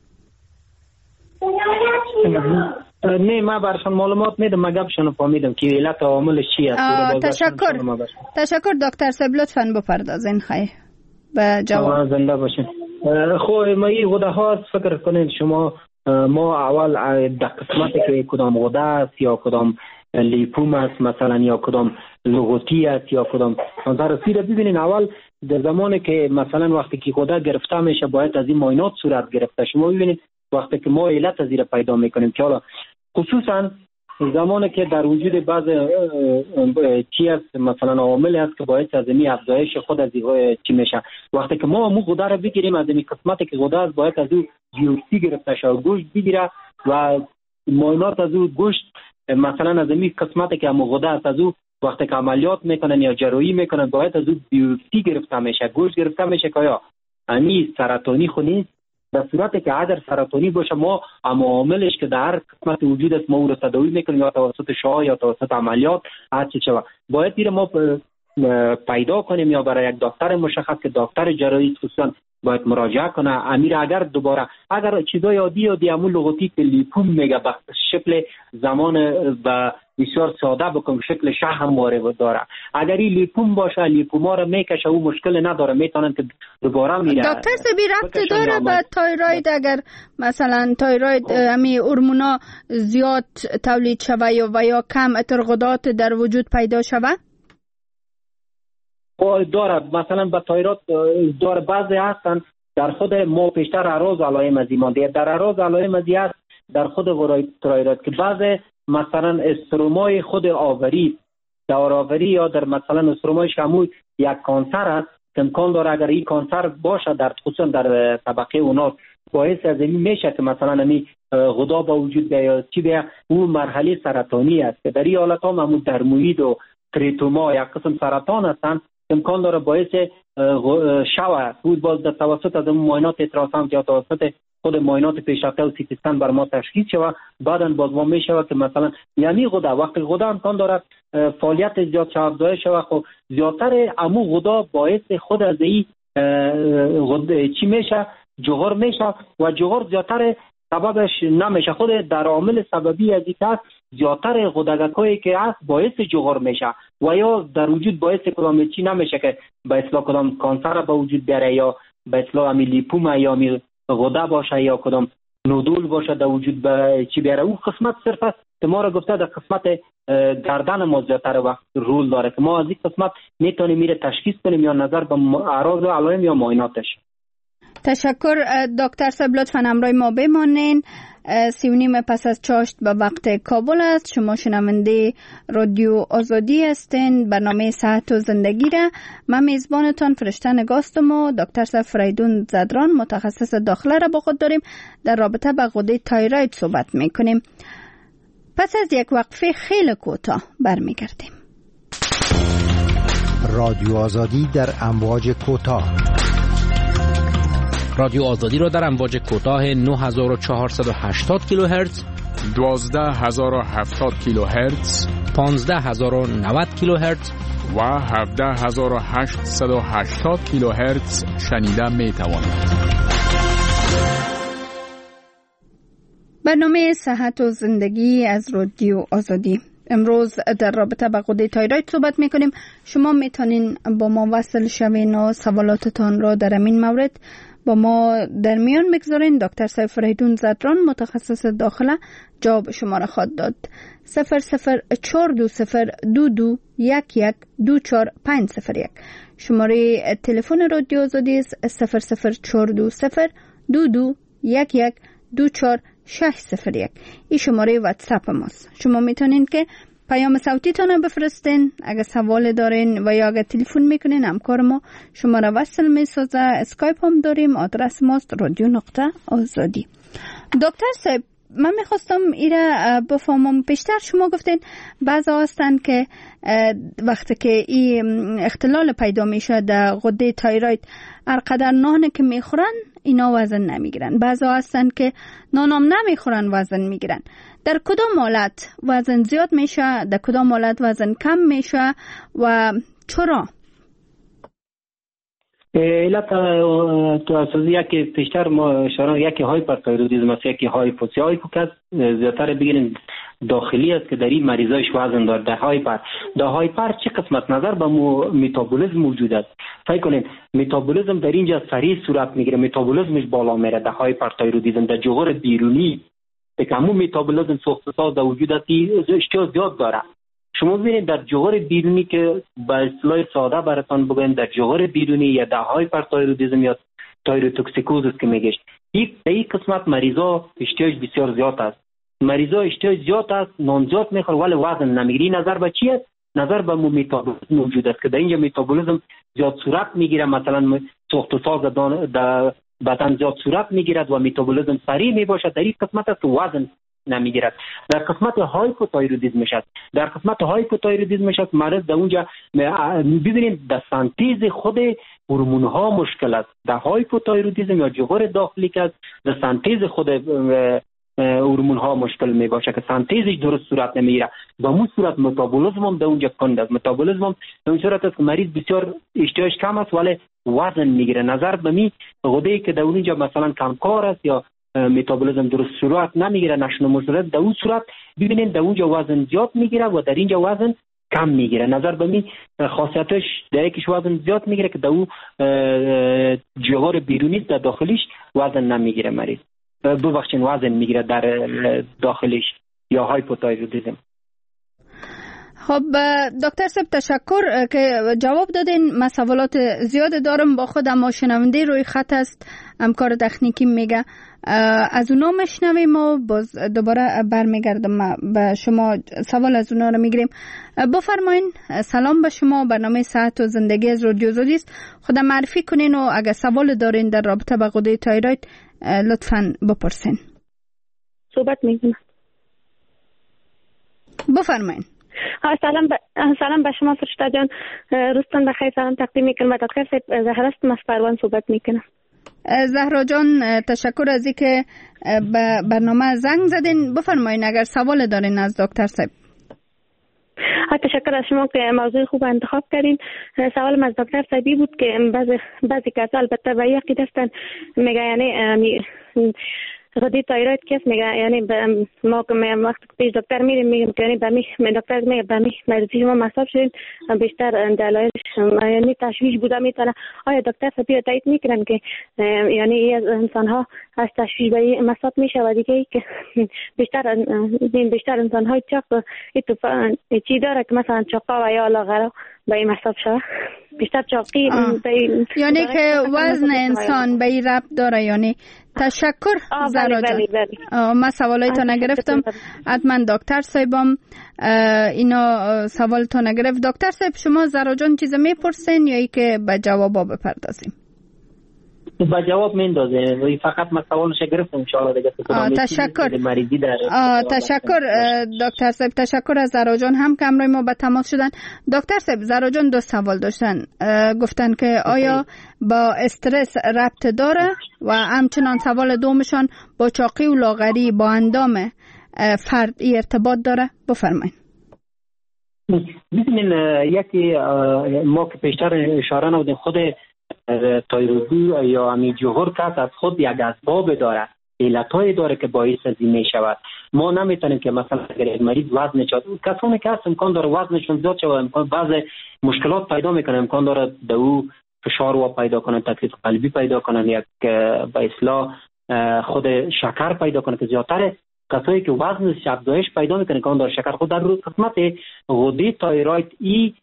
نه من برشان معلومات میدم، من گپشون فهمیدم که علت و عاملش چی است. تشکر. تشکر دکتر صاحب. لطفاً بپردازین خیر به جواب. زنده باشین. خب ما این غده ها فکر کنید شما ما اول در قسمتی که کدام غده است یا کدام لیپوم است مثلا یا کدام لغوتی است یا کدام ترسی را ببینین. اول در زمانی که مثلا وقتی که غده گرفته میشه باید از این معاینات صورت گرفته. شما ببینید وقتی که ما علت از این پیدا میکنیم که حالا خصوصا زمانی که در وجود بعض چی است مثلا عوامل است که باعث از این افزایش خود از این چی میشه. وقتی که ما مو غده را بگیریم از این قسمتی که غده است باید از او بیوپسی گرفته شه و گوشت بگیره و معاینات از او گوشت مثلا از این قسمتی که مو غده است از او وقتی که عملیات میکنن یا جراحی میکنن باید از او بیوپسی گرفته میشه، گوشت گرفته میشه که یا امی سرطانی خو نیست. در صورتی که اگر سرطانی باشه ما عواملش که در قسمت وجود است ما او رو تداوی میکنیم یا توسط شعاع یا توسط عملیات هر چی شود باید دیره ما پیدا کنیم یا برای یک دکتر مشخص که دکتر جراحی خصوصا باید مراجعه کنه. امیر اگر دوباره اگر چیزای عادی یا دیامون لغوتی که لیپوم میگه به شکل زمان و بسیار ساده بکن شکل شه هم وارد داره. اگر این لیپوم باشه لیپوما رو میکشه او مشکل نداره میتونن که دوباره میره. دکتر سبی ربط داره به تایروید؟ اگر مثلا تایروید همی هورمونا زیاد تولید شوه یا و یا کم ترقدات در وجود پیدا شوه؟ داره مثلا به تایروید داره بعضی هستن در خود ما پیشتر اراز علائم از ایمان دیگه در اراز علائم از هست در خود تایروید که بعضی مثلا استرومای خود آوری دور آوری یا در مثلا استرومای شموی یک کانسر است امکان داره اگر این کانسر باشه در خصوصا در طبقه اونا باعث از این میشه که مثلا همی غدا با وجود بیاد چی بیا اون مرحله سرطانی است که در این حالت هم همون درموید و تریتوما یک قسم سرطان هستن امکان داره باعث شوه بود باز در توسط از معاینات التراساوند یا توسط خود معاینات پیشرفته و سی تی اسکن بر ما تشخیص شوه بعداً باز ما میشوه که مثلا یعنی غده وقتی غده امکان داره فعالیت زیاد شوه افزایش شوه خب زیادتر امو غده باعث خود از این چی میشه جغر میشه و جغر زیادتر سببش نمیشه خود در عامل سببی از این که زیادتر غدگکایی که هست باعث جغر میشه و یا در وجود باعث کدام چی نمیشه که به اصطلاح کدام کانسر به وجود بیاره یا به اصطلاح امی لیپوم یا امی غده باشه یا کدام نودول باشه در وجود به چی بیاره. اون قسمت صرف است که ما را گفته در قسمت گردن ما زیادتر وقت رول داره که ما از این قسمت میتونیم میره تشخیص کنیم یا نظر به اعراض و علائم یا معایناتش. تشکر دکتر صاحب، لطفاً همراه ما بمانین. سی و نیم پس از چاشت به وقت کابل است. شما شنونده رادیو آزادی هستین. برنامه صحت و زندگی را من میزبانتان فرشته نگاستم و دکتر صاحب فریدون زدران متخصص داخله را با خود داریم. در رابطه با غده تایروید صحبت میکنیم. پس از یک وقفه خیلی کوتاه برمیگردیم. رادیو آزادی در امواج کوتاه. رادیو آزادی را در امواج کوتاه نه هزار و چهارصد و هشتاد کیلوهرتز، دوازده هزار و هفتاد کیلوهرتز، پانزده هزار و نود کیلوهرتز و هفده هزار و هشتصد و هشتاد کیلوهرتز شنیده می توانید. برنامه صحت و زندگی از رادیو آزادی. امروز در رابطه با غده تایروید صحبت میکنیم. شما میتونین با ما وصل شوین و سوالاتتان را در این مورد با ما در میان بگذارین. دکتر صاحب فریدون زدران متخصص داخله جواب شما را خواهد داد. صفر صفر چهار دو صفر دو دو یک یک دو چهار پنج صفر یک. شماره تلفن رادیو آزادی است صفر صفر چهار دو صفر دو دو یک یک دو چهار شش صفر یک. این شماره واتساپ ماست. شما میتونین که پیام صوتی تان بفرستین اگر سوال دارین و یا اگر تلفن میکنین همکار ما شما را وصل میسازه. اسکایپ هم داریم، آدرس ماست رادیو نقطه آزادی. دکتر صاحب، من میخواستم ایره بفهمم. پیشتر شما گفتین بعضی هستن که وقتی که این اختلال پیدا میشه در غده تایروید هر قدر نان که میخورن اینا وزن نمیگیرن. بعضی هستن که نانم نمیخورن وزن میگیرن. در کدام حالت وزن زیاد میشه، در کدام حالت وزن کم میشه و چرا؟ علت تو اساسی یکی پیشتر ما اشاره یکی هایپرتایرودیسم است، یکی هایپوسی. هایپوکس زیادتر بگیریم داخلی است که در این مریضایش وزن داره. در هایپر در هایپر چه قسمت نظر به متابولیسم موجود است. فکر کنین متابولیسم در اینجا سریع صورت میگیره، متابولیسمش بالا میره. در هایپرتایرودیسم در جغور بیرونی که همون متابولیسم ساخت در وجود است اشتها زیاد داره. شما ببینید در جغور بیرونی که با اصطلاح ساده براتون بگم در جغور بیرونی یا در هایپرتایرودیسم یا تایروتوکسیکوزیس که میگه یک این قسمت مریضا اشتیاج بسیار زیاد است. مریضا اشتیاج زیاد است، نان زیاد میخوره ولی وزن نمیگیری. نظر به چی است؟ نظر به متابولیسم موجود است که در اینجا متابولیسم زیاد صورت میگیره. مثلا ساخت و ساز در بدن زیاد صورت میگیرد و متابولیسم سریع میباشد. در این قسمت است وزن نمیگیرد. در قسمت هایپوتایرودیسم شد در قسمت هایپوتایرودیسم شد مریض در اونجا ببینید در سنتیز خود هورمون ها مشکل است. در هایپوتایرودیسم یا جغور داخلی که در سنتیز خود هورمون ها مشکل می باشه که سنتزش درست صورت نمیگیره. به مو صورت متابولیسم هم در اونجا کند است. متابولیسم هم در اون صورت است که مریض بسیار اشتهاش کم است ولی وزن میگیره. نظر به می غده‌ای که در اونجا مثلا کمکار است یا متابولیسم درست صورت نمیگیره، نشونما شده، در اون صورت ببینید در اونجا وزن زیاد میگیره و در اینجا وزن کم میگیره. نظر به می خاصیتش در یکیش وزن زیاد میگیره که در اون جوهر بیرونی در داخلیش وزن نمیگیره مریض. ببخشین وزن میگیره در داخلیش یا هایپوتایرودیسم. خب دکتر صاحب تشکر که جواب دادین. من سوالات زیاد دارم با خود، اما شنونده روی خط است، همکار تکنیکی میگه از اونا میشنویم و باز دوباره برمیگردم به شما سوال از اونا رو میگیریم. بفرمایین. سلام به شما، برنامه صحت و زندگی از رادیو زودی است. خودم معرفی کنین و اگر سوال دارین در رابطه با غده تایروید لطفاً بپرسین. صحبت میکنم. بفرمایین. سلام ب... سلام به شما فرشته جان، روزتون بخیر. سلام تقدیم میکنم. دکتر صاحب زهرا است، از پروان صحبت میکنم. زهرا جان تشکر از اینکه به برنامه زنگ زدین. بفرمایین اگر سوال دارین از دکتر صاحب. تشکر از شما که موضوع خوب انتخاب کردین. سوالم از دکتر صاحبی بود که بعضی بعضی کسا البته به یقین هستن میگه یعنی غده تایروید کس میگه یعنی ما که وقتی پیش دکتر میریم میگیم که یعنی به می دکتر میگه به می مریضی شما مصاب شدین بیشتر دلایلش یعنی تشویش بوده میتونه. آیا دکتر صاحبی تایید میکنن که یعنی از انسان ها از تشویش به مصاب میشه و دیگه ای که بیشتر بیشتر انسان های چاق چی داره که مثلا چاقا و یا لاغرا به این مصاب شده بیشتر چاقی یعنی که وزن انسان به این ربط داره. یعنی تشکر زهرا جان. من سوالایتو نگرفتم، حتما دکتر صاحبم اینا سوالتو نگرفت. دکتر صاحب شما زهرا جان چیز میپرسین یا ای که به جوابا بپردازیم؟ با جواب میندازه، فقط من سوالش گرفتم ان شاء الله دیگه. تشکر تشکر دکتر صاحب، تشکر از زهرا جان هم که امروز ما به تماس شدن. دکتر صاحب زهرا جان دو سوال داشتن، گفتن که آیا با استرس ربط داره و همچنان سوال دومشان با چاقی و لاغری با اندام فرد ارتباط داره. بفرمایید. ببینین یکی ما که پیشتر اشاره نمودیم خود تایرویدی یا امی جوهر کس از خود یک اسباب داره، علتهای داره که باعث از این می شود. ما نمیتونیم که مثلا اگر مریض وزن چاد کسانی که هست امکان داره وزنشون زیاد شود، امکان بعض مشکلات پیدا میکنه، امکان داره دو فشار و پیدا کنن، تکلیف قلبی پیدا کنن، یک به اصطلاح خود شکر پیدا کنه که زیادتر کسایی که وزنش افزایش پیدا میکنه امکان داره شکر خود در روز قسمت غده تایروید ای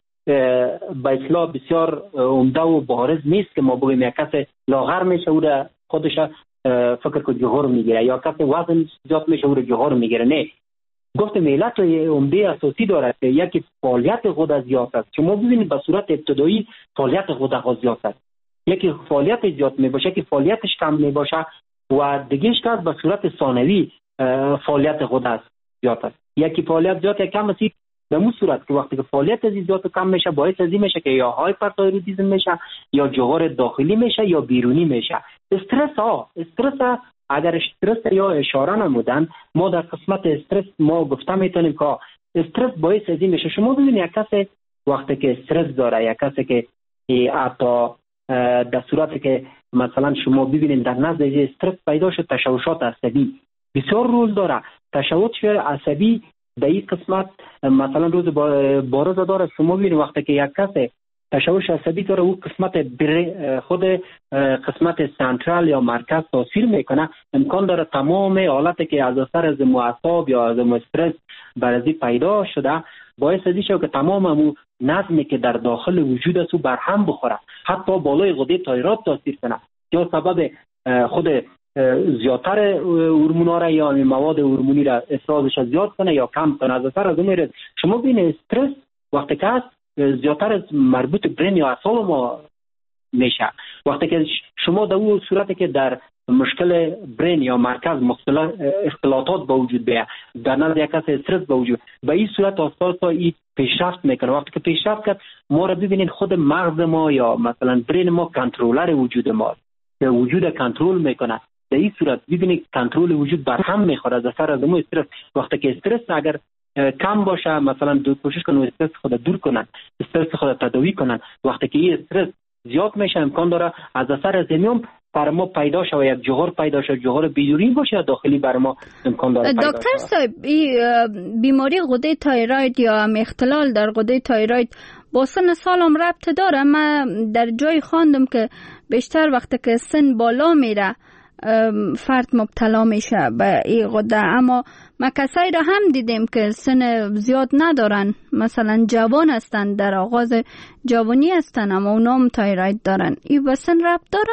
به اصطلاح بسیار عمده و بارز نیست که ما بگیم یک کس لاغر میشه او خودش فکر که جوهر میگیره یا کسی وزن زیاد میشه او جوهر میگیره. نه، گفتم علت عمده اساسی داره که یکی فعالیت غده زیاد است. شما ببینید به صورت ابتدایی فعالیت غده زیاد است، یکی فعالیت زیاد میباشه که فعالیتش کم میباشه و دیگهش که به صورت ثانوی فعالیت غده زیاد است. یکی فعالیت زیاد کم است به مو صورت که وقتی که فعالیت از زیاد کم میشه باعث از این میشه که یا هایپرتایرودیسم میشه یا جوهر داخلی میشه یا بیرونی میشه. استرس ها استرس اگر استرس یا اشاره نمودن ما در قسمت استرس ما گفته میتونیم که استرس باعث از این میشه. شما ببینید یک کسی وقتی که استرس داره، یک کسی که حتی در صورتی که مثلا شما ببینید در نزد استرس پیدا شد تشوشات عصبی بسیار رول داره. تشوش عصبی در این قسمت مثلا روز بارز داره. شما ببینید وقتی که یک کس تشوش عصبی داره او قسمت خود قسمت سنترال یا مرکز تاثیر میکنه، امکان داره تمام حالتی که از اثر از اعصاب یا از استرس برازی پیدا شده باعث از که تمام امو نظمی که در داخل وجود است بر هم بخوره، حتی بالای غده تایروید تاثیر کنه یا سبب خود زیادتر هورمونا را یا مواد هورمونی را افرازش زیاد کنه یا کم کنه. از اثر از اون شما ببینید استرس وقتی که هست زیادتر از مربوط برین یا اعصاب ما میشه. وقتی که شما در اون صورتی که در مشکل برین یا مرکز اختلاطات با وجود بیه، در نظر یک کس استرس با وجود به این صورت آساسا این پیشرفت میکنه. وقتی که پیشرفت کرد ما را ببینید خود مغز ما یا مثلا برین ما کنترلر وجود ما که وجود کنترل میکنه. در این صورت ببینید کنترل وجود بر هم میخوره از اثر از مو استرس. وقتی که استرس اگر کم باشه مثلا دو کوشش کنن استرس خود دور کنن، استرس خود تداوی کنن. وقتی که این استرس زیاد میشه امکان داره از اثر از میوم بر ما پیدا شه و یک جوهر پیدا شه، جوهر بیرونی باشه داخلی بر ما امکان داره پیدا شه. دکتر صاحب بیماری غده تایروید یا اختلال در غده تایروید با سن سالم ربط داره؟ من در جای خواندم که بیشتر وقتی که سن بالا میره فرد مبتلا میشه به این غده، اما ما کسایی را هم دیدیم که سن زیاد ندارن، مثلا جوان هستن، در آغاز جوانی هستن اما اونا هم تایروید دارن. این به سن ربط داره؟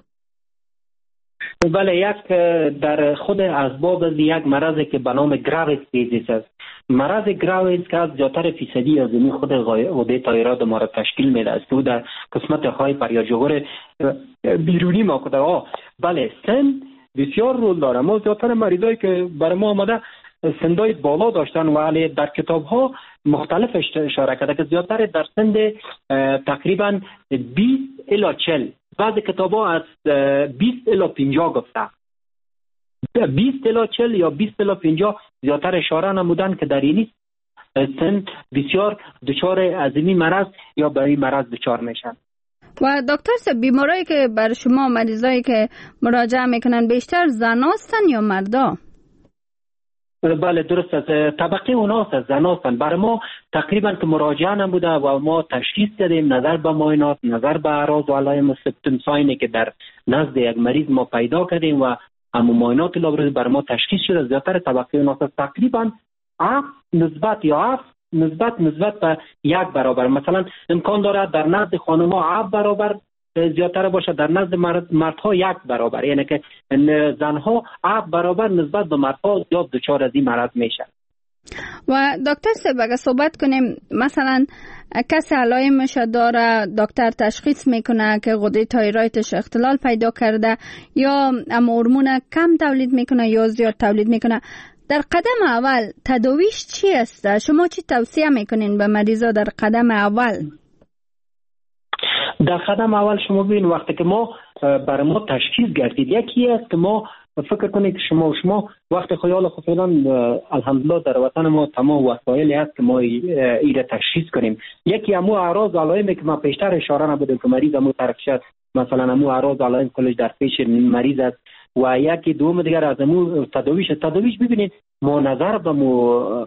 بله، یک در خود اسباب از یک مرضی که به نام گراویس دیزیز است. مرض گراویس که از زیادتر فیصدی از این خود غده تایروید ما را تشکیل میده است و در قسمت هایپر یا جوهر بیرونی ما کده. بله، سن بسیار رول داره. ما زیادتر مریضایی که برای ما آمده سندای بالا داشتن و علی در کتاب ها مختلف اشاره کرده که زیادتر در سند تقریبا بیست الی چهل، بعض کتاب ها از بیست الی پنجاه گفته، بیست الی چهل یا بیست الی پنجاه زیادتر اشاره نمودن که در این سن بسیار دچار از این مرض یا به این مرض دچار میشن. و دکتر صاحب بیمارایی که بر شما مریضایی که مراجعه میکنن بیشتر زن هستن یا مردا؟ بله درست است، طبقه اونا هست، زن هستن. برای ما تقریبا که مراجعه نبوده و ما تشخیص دادیم نظر به معاینات، نظر به اعراض و علائم سیمپتوم ساینی که در نزد یک مریض ما پیدا کردیم و هم معاینات لابراتوری برای ما تشخیص شده، زیادتر طبقه اونا هست. تقریبا هفت نسبت یا هفت نسبت نسبت به یک برابر. مثلا امکان داره در نزد خانم‌ها هفت برابر زیادتر باشه، در نزد مردها یک برابر، یعنی که زنها هفت برابر نسبت به مردها زیاد دچار از این مرض میشن. و دکتر صاحب اگه صحبت کنیم مثلا کسی علائمش داره، دکتر تشخیص میکنه که غده تایرویدش اختلال پیدا کرده یا هورمون کم تولید میکنه یا زیاد تولید میکنه، در قدم اول تداویش چی است؟ شما چی توصیه میکنین به مریضا در قدم اول؟ در قدم اول شما ببین وقتی که ما برای ما تشخیص گردید، یکی است که ما فکر کنید که شما و شما وقت خیال خود فعلا الحمدلله در وطن ما تمام وسایلی هست که ما ایره تشخیص کنیم. یکی امو اعراض علائمی که ما پیشتر اشاره نبودیم که مریض امو طرف شد، مثلا امو اعراض علائم کلش در پیش مریض است. و یکی دوم دیگر از امو تداویش. تداویش ببینید ما نظر به مو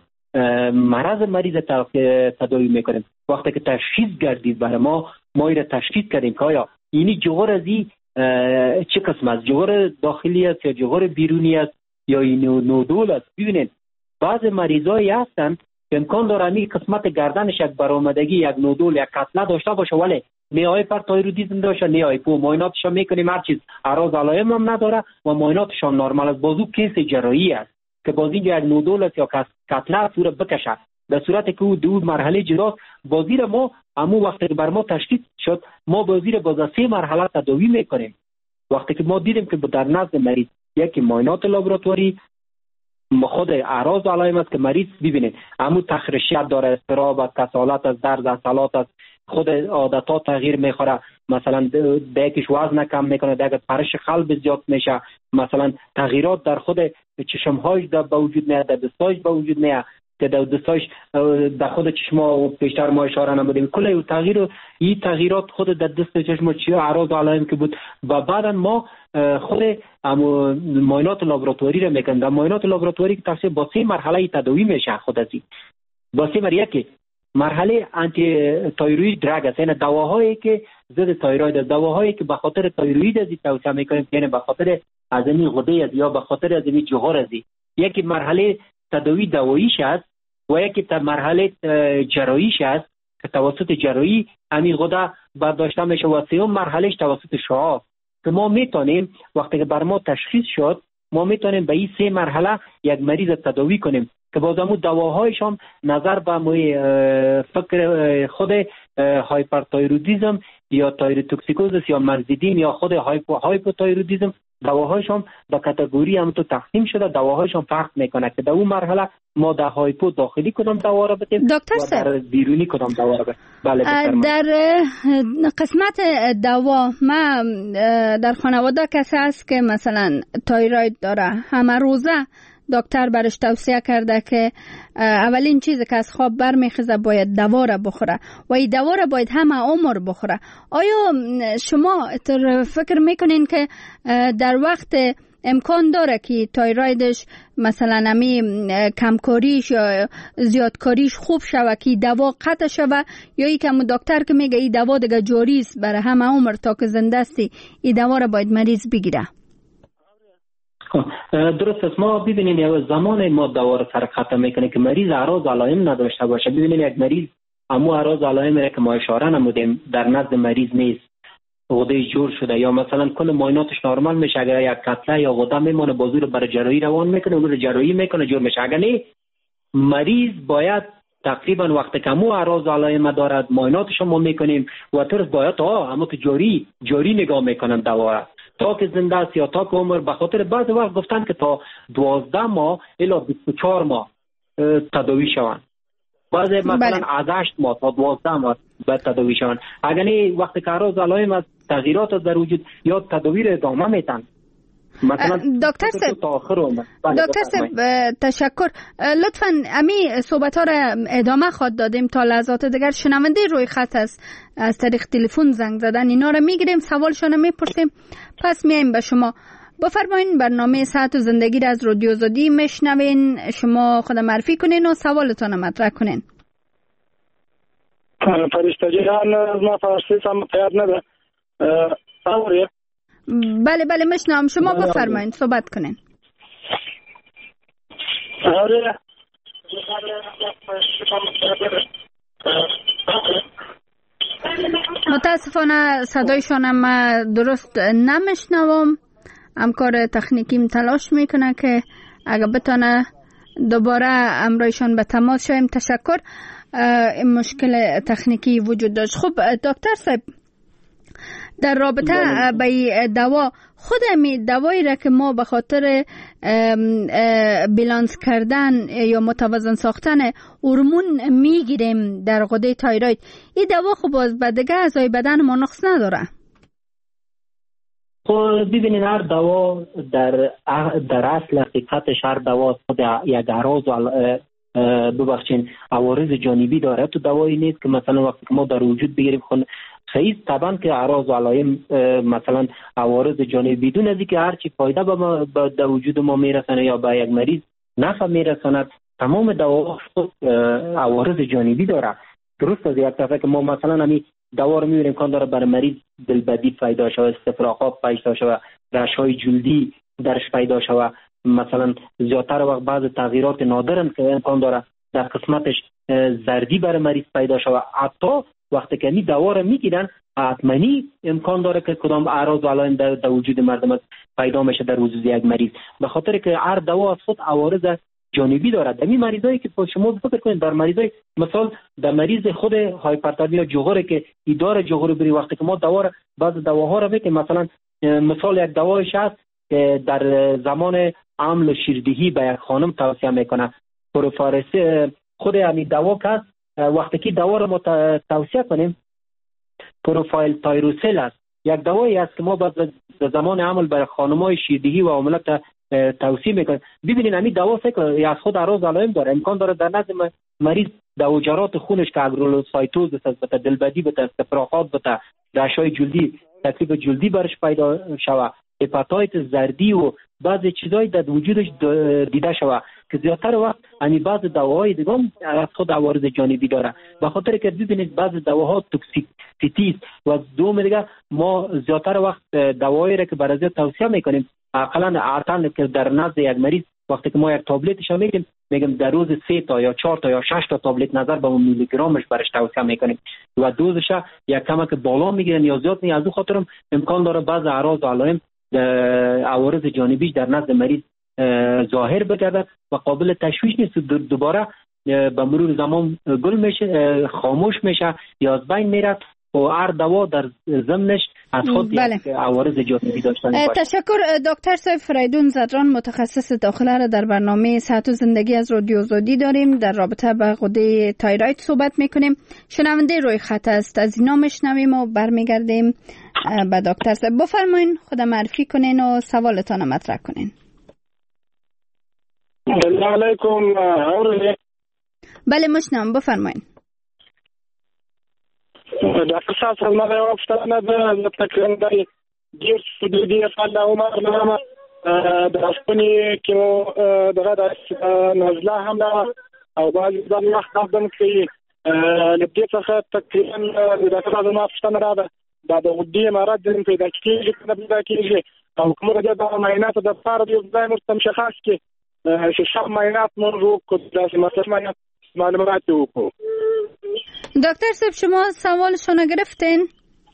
مرض مریض تداوی میکنیم. وقتی که تشخیص گردید برای ما ما ایره تشخیص کردیم که آیا اینی جوهر از این چه قسم است، جوهر داخلی است یا جوهر بیرونی است یا این نودول است. ببینید بعض مریضایی هستند که امکان داره این قسمت گردنش یک برآمدگی، یک نودول، یک کتله داشته باشه ولی نه هایپرتایرودیسم داشته نه هایپو. معایناتش میکنیم هر چیز اعراض علائم هم نداره و معایناتش هم نرمال است. بازو کیس جراحی است که بازی یک نودول است یا کتله صورت بکشه، در صورتی که او دو مرحله جراست. بازی را ما همون وقتی که بر ما تشخیص شد ما بازی را باز سه مرحله تداوی میکنیم. وقتی که ما دیدیم که در نزد مریض یکی معاینات لابراتواری خود اعراض و علائم است که مریض ببینید همون تخرشیت داره، اضطراب است، کسالت است، درد عضلات است، خود عادتات تغییر میخوره، مثلا دیگهش وزن کم میکنه، دیگه پرش قلب زیاد میشه، مثلا تغییرات در خود چشمهایش در به وجود میاد، در دستایش به وجود میاد که در دستایش در خود چشما پیشتر ما اشاره نمودیم. کل تغییر این تغییرات خود در دست چشم چی اعراض و علائم که بود و بعدا ما خود معاینات لابراتواری را میکنیم. در معاینات لابراتواری که تقسیم با سه مرحله تداوی میشه خود از این. با سه مرحله یکی مرحله آنتی تایروید دراگ است، یعنی دواهایی که ضد تایروید است، دواهایی که به خاطر تایروید از توصیه میکنیم، یعنی به خاطر از این غده است یا به خاطر از این جوهر است. یکی مرحله تداوی دواییش است و یکی تا مرحله جراحیش است که توسط جراحی همین غده برداشته میشه و سوم مرحلهش توسط شعاع که ما میتونیم وقتی که بر ما تشخیص شد ما میتونیم به این سه مرحله یک مریض تداوی کنیم که بازمو دواهایش هم نظر به فکر خود هایپرتایرودیسم یا تایروتوکسیکوزیس یا مرزیدین یا خود هایپو هایپوتایرودیسم دواهایشان به کاتگوری هم تو تقسیم شده، دواهایشان فرق میکنه که در اون مرحله ما در هایپو داخلی کدام دوا را بدیم و در بیرونی کدام دوا را بدیم. بله در قسمت دوا ما در خانواده کسی هست که مثلا تایروید داره، همه روزه دکتر برش توصیه کرده که اولین چیزی که از خواب برمیخیزه باید دوا را بخوره و این دوا را باید همه عمر بخوره. آیا شما فکر میکنین که در وقت امکان داره که تایرویدش مثلا امی کمکاریش یا زیادکاریش خوب شوه که دوا قطع شوه، یا ای که دکتر که میگه این دوا دیگه جاری است برای همه عمر تا که زنده استی این دوا را باید مریض بگیره؟ درست است. ما ببینید یه زمان ما دوا را سر قطع میکنه که مریض اعراض و علائم نداشته باشه. ببینید یک مریض اما اعراض و علائم را که ما اشاره نمودیم در نزد مریض نیست، غده جور شده یا مثلا کل معایناتش نرمال میشه، اگر یک کتله یا غده میمونه بازو رو برای جراحی روان میکنه، اون رو جراحی میکنه جور میشه. اگر نه مریض باید تقریبا وقتی که مو اعراض و علائم دارد معایناتش ما میکنیم و طرف باید ها اما که جاری جاری نگاه میکنن دوا را تا که زنده است یا تا که عمر. به خاطر بعضی وقت گفتن که تا دوازده ماه الی بیست و چهار ماه تداوی شوند، بعضی مثلا از هشت ماه تا دوازده ماه باید تداوی شوند. اگر نه وقتی که اعراض و علائم از تغییرات در وجود یا تداوی را ادامه میتن. دکتر صاحب دکتر صاحب تشکر. لطفاً امی صحبت ها را ادامه خواهد دادیم تا لحظات دیگر. شنونده روی خط است از طریق تلفن زنگ زدن، اینا را میگیریم سوالشان را میپرسیم پس میایم به شما. بفرمایین برنامه صحت و زندگی را از رادیو آزادی میشنوین. شما خود معرفی کنین و سوالتان مطرح کنین. فرشته جان از ما فارسی سم پیاد نده. آوریه بله بله میشنوم، شما بفرمایید صحبت کنین. متاسفانه صدایشان ما درست نمیشنوم. همکار تکنیکیم تلاش میکنه که اگه بتانه دوباره امرایشان به تماس شویم. تشکر. این مشکل تکنیکی وجود داشت. خب دکتر صاحب در رابطه با دوا، خود می دوایی را که ما به خاطر بیلانس کردن یا متوازن ساختن هورمون میگیریم در غده تایروید، این دوا خب باز به دیگه اعضای بدن ما نقص نداره؟ خب ببینید هر دوا در در اصل حقیقتش هر دوا خود یک اعراض ببخشین عوارض جانبی داره. تو دوایی نیست که مثلا وقتی که ما در وجود بگیریم خون صحیح طبعا که اعراض و علائم مثلا عوارض جانبی بدون از اینکه هر چی فایده به ما به وجود ما میرسونه یا به یک مریض نفع میرساند، تمام دوا عوارض جانبی داره. درست از یک طرفه که ما مثلا همین دوا رو میبینیم امکان داره برای مریض دلبدی پیدا شود، استفراغات پیدا شود، رشهای جلدی درش پیدا شود، مثلا زیادتر وقت بعض تغییرات نادرن که امکان داره در قسمتش زردی برای مریض پیدا شود. حتی وقتی که می دوا رو میگیرن حتماً امکان داره که کدام اعراض و علائم در, در وجود مردم پیدا میشه در وجود یک مریض، به خاطر که هر دوا از خود عوارض جانبی دارد. در این مریضایی که شما فکر کنید در مریضای مثلا در مریض خود هایپرتنشن یا جغور که اداره جغور بری وقتی که ما دوا رو بعض دواها رو میگیم، مثلا مثال یک دوایش هست که در زمان حمل و شیردهی به یک خانم توصیه میکنه، پروفارسی خود همین دوا که وقتی که دوا رو ما توصیه کنیم پروفایل تایروسل است، یک دوایی است که ما بعد زمان حمل برای خانم‌های شیردهی و حامله توصیه میکنیم. ببینید همین دوا فکر از خود اعراض علائم داره، امکان داره در نزد مریض دوجرات خونش که اگرولوسایتوز است، دلبدی بده، استفراغات بده، رشای جلدی، تکلیف جلدی برش پیدا شوه، هپاتایت زردی و بعضی چیزای در وجودش دیده شوه که زیادتر وقت همین بعض دواهای دیگه از خود عوارض جانبی داره. به خاطر که ببینید بعض دواها توکسیسیتی است و دوم دیگه ما زیادتر وقت دوایی را که برای توصیه میکنیم اقلا عطن که در نزد یک مریض وقتی که ما یک تابلتش میگیم میگم در روز سه تا یا چهار تا یا شش تا تابلت نظر به میلی گرمش برش توصیه میکنیم و دوزش یک کمک بالا میگیرن یا زیاد نه. از اون خاطرم امکان داره بعض اعراض و علائم عوارض جانبی در نزد مریض ظاهر بگردد و قابل تشویش نیست. دوباره به مرور زمان گل میشه، خاموش میشه یا از بین میره و هر دوا در ضمنش از خود بله. عوارض جانبی داشتن باشه. تشکر دکتر صاحب فریدون زدران، متخصص داخله را در برنامه صحت و زندگی از رادیو آزادی داریم. در رابطه با غده تایروید صحبت میکنیم. شنونده روی خط است، از اینا میشنویم و برمیگردیم به دکتر صاحب. بفرمایین، خود معرفی کنین و سوالتان مطرح کنین. السلام علیکم. بله مشنم، بفرمایین. دکتر صاحب سلام علیکم. د تکرندای دیر سودی فعال عمر نامه د اسپنی کې دغه د نزله هم او بعضی د وخت خدم کوي لدې څخه تقریبا د دکتر صاحب ما پښتنه را ده دا د غدې مرض د پیدا کېږي کنه پیدا کېږي او کومه د معاینات د فار د ځای مرتم شخص کې چې شب معاینات موضوع کو د مثلا معلومات وکړو. دکتر صاحب شما سوالشون گرفتین؟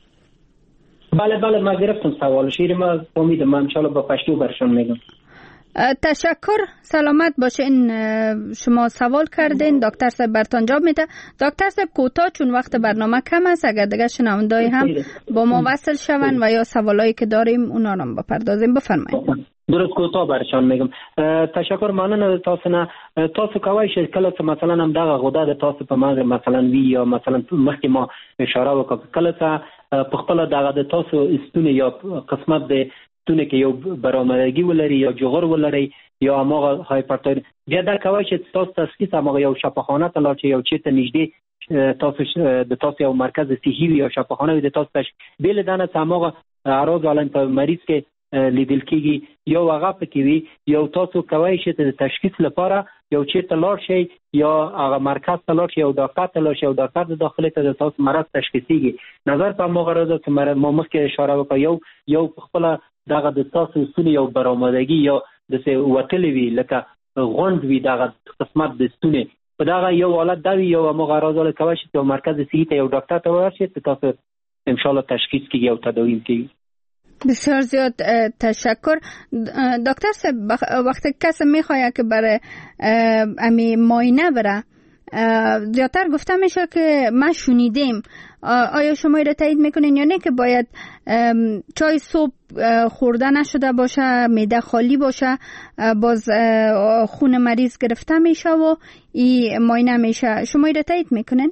بله بله ما گرفتم سوالش، ما امیدم من ان شاء الله با پشتو برشون میگم. تشکر، سلامت باشین. شما سوال کردین، دکتر صاحب برتان جواب میده. دکتر صاحب کوتاه چون وقت برنامه کم است، اگر دیگه شنوندای هم با ما وصل شون و یا سوالایی که داریم اونا رو بپردازیم. بفرمایید. درست کوتاه برشان میگم. تشکر ممنون تاسو نه. تاسو کوی شي کله چې مثلا هم دغه غده د تاسو په مغز مثلا وی یا مثلا مخکې ما اشاره وکړه کله چې په خپل دغه د تاسو استونه یا قسمت د استونه کې یو برآمدګي ولري یا جوغر ولري یا هغه هایپرتایر بیا دا کوي چې تاسو تشخیص هغه یو شفاخانه ته لاړ شئ یو چیرته نږدې تاسو د تاسو یو مرکز صحي یا شفاخانه د تاسو تش بیل دانه هغه اعراض علن په مریض کې لیدل کېږي یو هغه پکې وي یو تاسو کوی شئ د تشخیص لپاره یو چیرته لاړ شئ یا هغه مرکز ته لاړ شئ یو ډاکټر ته لاړ شئ یو ډاکټر د داخله ته د تاسو مرض تشخیصيږي. نظر په هغه راځي چې ما مخکې اشاره وکړه یو یو خپل دغه د تاسو سونی یو برآمدګي یا د څه وتلې وی لکه غوند وی دغه قسمت د سونی په دغه یو حالت دا وی یو هغه راځي کوي چې یو مرکز صحي ته یو ډاکټر ته ورشئ چې تاسو ان شاء الله تشخیص کیږي او تداوی کیږي. بسیار زیاد تشکر. دکتر صاحب وقتی کسی میخواد که برای امی معاینه بره زیادتر گفته میشه که ما شنیدیم، آیا شما را تایید میکنین یا نه که باید چای صبح خورده نشده باشه، معده خالی باشه، باز خون مریض گرفته میشه و این معاینه میشه؟ شما را تایید میکنین؟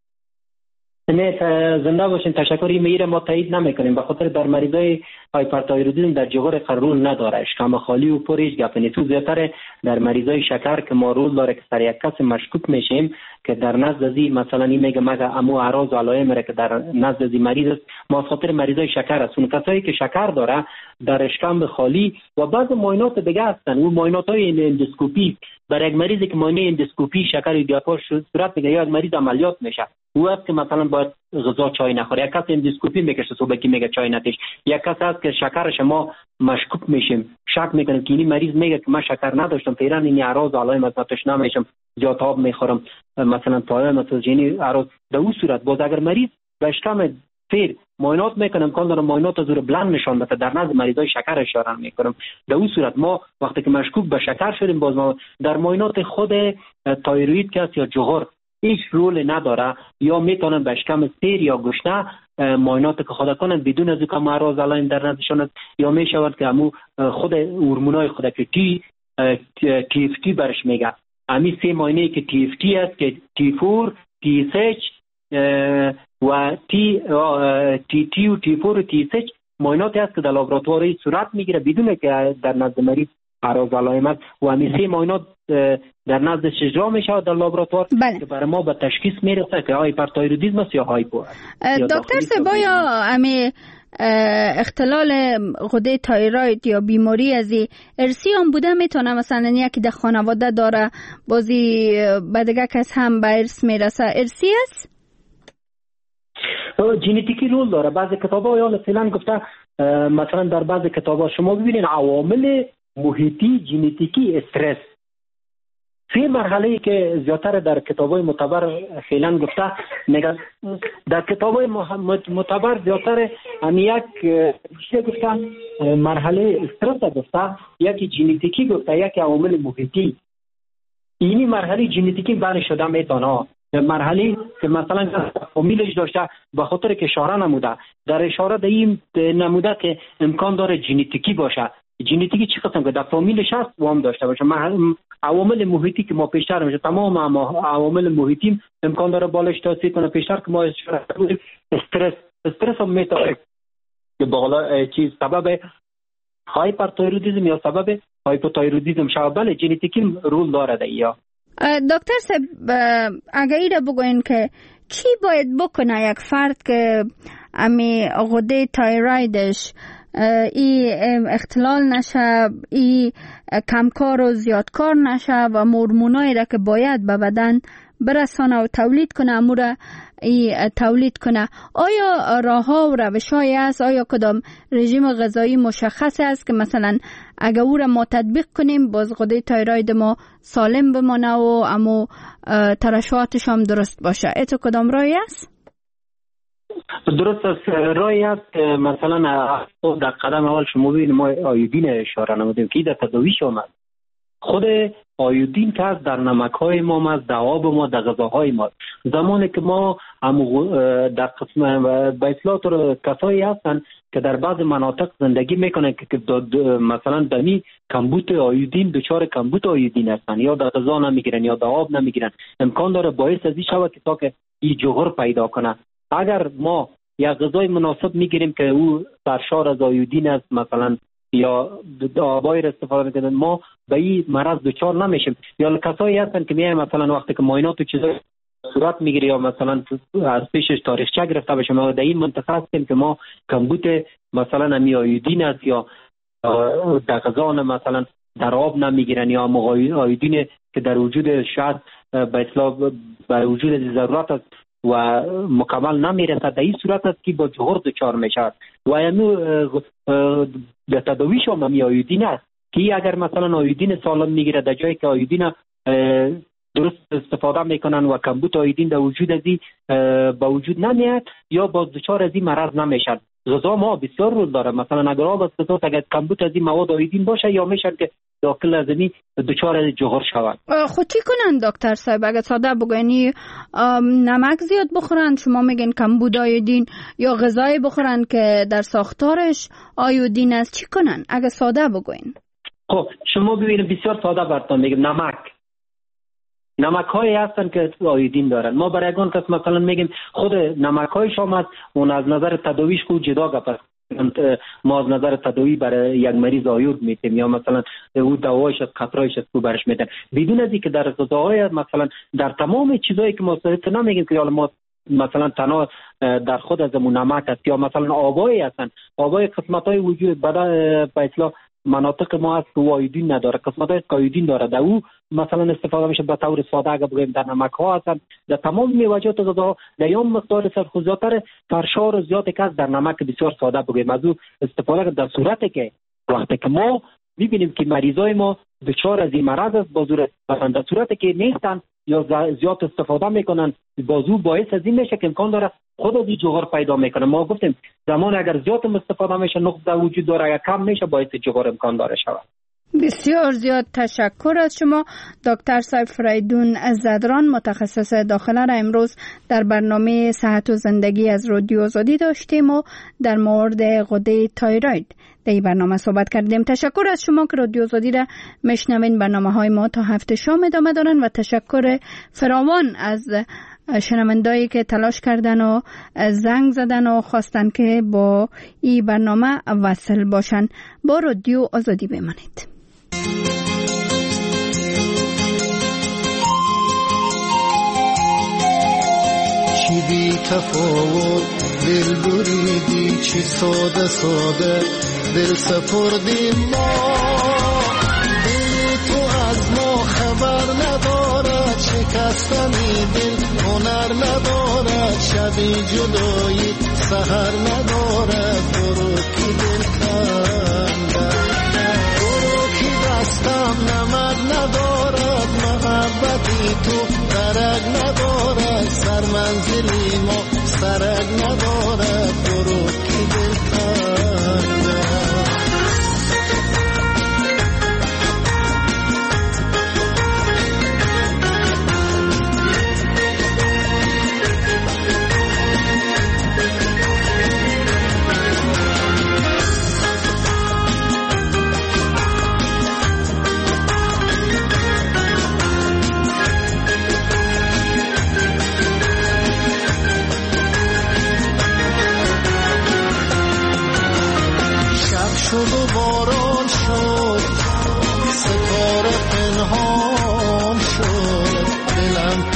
نه زنده باشین. تشکری میره ما تایید نمیکنیم به خاطر در مریضای هایپرتایرودیسم در جغور قرون نداره، اشکام خالی و پرش گپ نیست. زیاتر در مریضای شکر که ما رول داره که سر یک کس مشکوک میشیم که در نزد زی مثلا این میگه مگه امو اعراض و علائم را که در نزد زی مریض است ما خاطر مریضای شکر است. اون کسایی که شکر داره در اشکام خالی و بعض معاینات دیگه هستن، اون معاینات های اندوسکوپی برای یک مریضی که معاینه اندوسکوپی شکر ایدیاپاش صورت میگه یا یک مریض عملیات میشه وقت که مثلا باید غذا چای نخوره، یک کس اندوسکوپی میکشه صبح که میگه چای نتیش، یک کس هست که شکرش ما مشکوک میشیم شک میکنیم که این مریض میگه که من شکر نداشتم فعلا این اعراض علائم از تشنه میشم زیاد آب میخورم مثلا پایه مثلا جنی اعراض در اون صورت باز اگر مریض به اشکام فیر معاینات میکنم کان دارم معاینات از رو بلند نشان بده در نزد مریضای شکر اشاره میکنم. در اون صورت ما وقتی که مشکوک به شکر شدیم باز ما در معاینات خود تایروید که یا جوهر هیچ رول نداره یا میتونن به اشکام سیر یا گشنه معاینات که خود کنن بدون از اینکه اعراض علائم در نزدشان است یا میشود که همو خود هورمونای خود که تی تی اف تی برش میگه امی سه معاینه که تی اف تی است که تی فور تی سچ و تی تی تی و تی فور و تی سچ معایناتی است که در لابراتواری صورت میگیره بدون که در نزد مریض اعراض علائم است و امی سه معاینات در نزد اجرا میشه در لابراتوار بله. که برای ما به تشخیص میرسه که هایپرتایرودیسم است یا هایپو است. دکتر سبا یا امی اختلال غده تایروید یا بیماری از ارسی هم بوده میتونه مثلا یکی در خانواده داره بازی به دیگه کس هم به ارث میرسه ارسی است؟ ژنتیکی رول داره. بعضی کتابا یا فعلا گفته مثلا در بعضی کتابا شما ببینید عوامل محیطی ژنتیکی استرس فی مرحله که زیادتر در کتابای معتبر فعلا گفته میگه در کتابای معتبر زیادتر هم یک چیز گفته مرحله استرس گفته یکی ژنتیکی گفته یکی عوامل محیطی. اینی مرحله ژنتیکی بین شده میتونه مرحله که مثلا فامیلش داشته به خاطر که اشاره نموده، در اشاره در این نموده که امکان داره ژنتیکی باشه. ژنتیکی چی قسم که در فامیلش هست و هم داشته باشه. عوامل محیطی که ما پیشتر میشه، تمام عوامل محیطی امکان داره بالش تاثیر کنه. پیشتر که ما استرس استرس هم میتونه که بالا چیز سبب هایپرتایرودیسم یا سبب هایپوتایرودیسم شود. بله ژنتیکی رول داره در یا. دکتر صاحب اگر ایره بگوین که چی باید بکنه یک فرد که امی غده تایرویدش ای اختلال نشه، ای کمکار و زیادکار نشه و هورمونایی را که باید به بدن برسانه و تولید کنه امورا ای تولید کنه؟ آیا راه ها و روش هایی است؟ آیا کدام رژیم غذایی مشخص است که مثلا اگر او را ما تطبیق کنیم باز غده تایروید ما سالم بمانه و اما ترشحاتش هم درست باشه؟ ایتو کدام راهی است؟ درست است. راهی است که مثلا در قدم اول شما ببینید ما آیودین اشاره نمودیم که در تداویش آمد. خود آیودین که هست در نمک‌های ما هست، در آب ما، در غذاهای ما. زمانی که ما در قسم به اصطلاح کسایی هستن که در بعض مناطق زندگی میکنن که مثلا دمی کمبود آیودین، دچار کمبود آیودین هستن، یا در غذا نمیگیرن یا در آب نمیگیرن، امکان داره باعث از این شود که تا که این جوهر پیدا کنه. اگر ما یا غذای مناسب میگیریم که او سرشار از آیودین است مثلا یا آبای را استفاده میکنن، ما به این مرض دچار نمیشیم. یا کسایی هستن که میایم مثلا وقتی که معاینات و چیزا صورت میگیره یا مثلا از پیشش تاریخچه گرفته بشه، ما در این منطقه هستیم که ما کمبود مثلا امی آیودین است یا در غذا مثلا در آب نمیگیرن یا آیودین که در وجود شاید به اصطلاح به وجود ضرورت است و مکمل نمیرسد، در این صورت است که با جوهر دچار میشد. و اینو در تداویش هم می آیودین است که اگر مثلا آیودین سالم میگیره در جایی که آیودین درست استفاده میکنن و کمبود آیودین در وجود ازی با وجود نمیاد یا باز دچار ازی مرض نمیشد. غذا ما بسیار رول داره. مثلا اگر آب از غذا اگر کمبود ازی مواد آیودین باشه یا میشن که داخل ازمی دچار از جوهر شود. خود چی کنن دکتر صاحب؟ اگر ساده بگوینی نمک زیاد بخورن، شما میگن کمبود آیودین، یا غذای بخورن که در ساختارش آیودین است، چی کنن اگر ساده بگوین؟ خب شما ببینید بسیار ساده براتون میگم. نمک نمک هایی هستن که آیودین دارن. ما برای اگان کس مثلا میگیم خود نمک هایش هم هست، اون از نظر تداویش خود جدا گپ. ما از نظر تداوی برای یک مریض آیود میتیم یا مثلا او دوایش از قطرایش از کو برش میدن بدون از اینکه در غذاهای مثلا در تمام چیزایی که ما صرف نمیگیم که حالا ما مثلا تنها در خود از اون نمک است یا مثلا آبایی هستن، آبای قسمت‌های وجود بدن به اصطلاح مناطق ما هست که آیودین نداره، قسمت‌های که آیودین داره، در او مثلا استفاده میشه به طور ساده. اگه بگیم در نمک ها هستن، در تمام میوه‌جات غذا در یوم مقدار سرخوزیاتر سرشار زیاد که در نمک بسیار ساده بگیم از او استفاده. در صورتی که وقتی که ما میبینیم که مریضای ما دچار از این مرض است بازور مثلا در صورتی که نیستن یا زیاد استفاده میکنن بازو باعث از این میشه که امکان داره خود از این جوهر پیدا میکنه. ما گفتیم زمان اگر زیاد استفاده میشه نقص وجود داره، اگر کم میشه باعث جوهر امکان داره شود. بسیار زیاد تشکر از شما دکتر صاحب فریدون زدران، متخصص داخله را امروز در برنامه صحت و زندگی از رادیو آزادی داشتیم و در مورد غده تایروید در این برنامه صحبت کردیم. تشکر از شما که رادیو آزادی را میشنوین. برنامه های ما تا هفته شام ادامه دارن و تشکر فراوان از شنوندایی که تلاش کردن و زنگ زدن و خواستن که با این برنامه وصل باشن. با رادیو آزادی بمانید. چی بی تفاوت دل بریدی، چی ساده ساده دل سپردی ما، دل تو از ما خبر ندارد، شکستنی دل هنر ندارد، شبی جدایی سحر ندارد، برو کی دل کندد، برو کی دستم نمد ندارد، محبتی تو درک ندارد، سر منزلی ما سرک ندارد، برو کی دل کندد.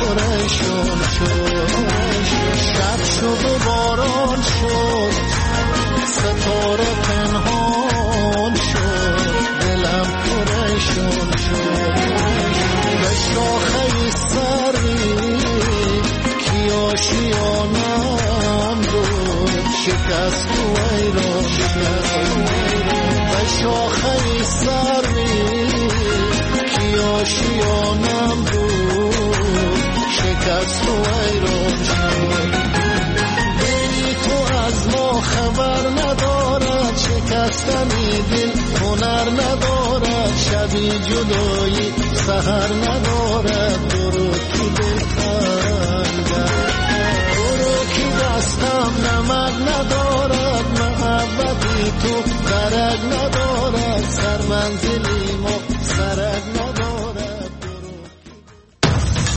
پرشون شد، شب شد و باران شد، ستاره پنهان شد، دلم پرشون شد. به شاخه سری کی آشیانم بود، شکست و ایران شد. به شاخه سری کی آشیانم بود، شکست و ایران شد. دلی تو از ما خبر ندارد، شکستنی دل هنر ندارد، شبی جدایی سحر ندارد.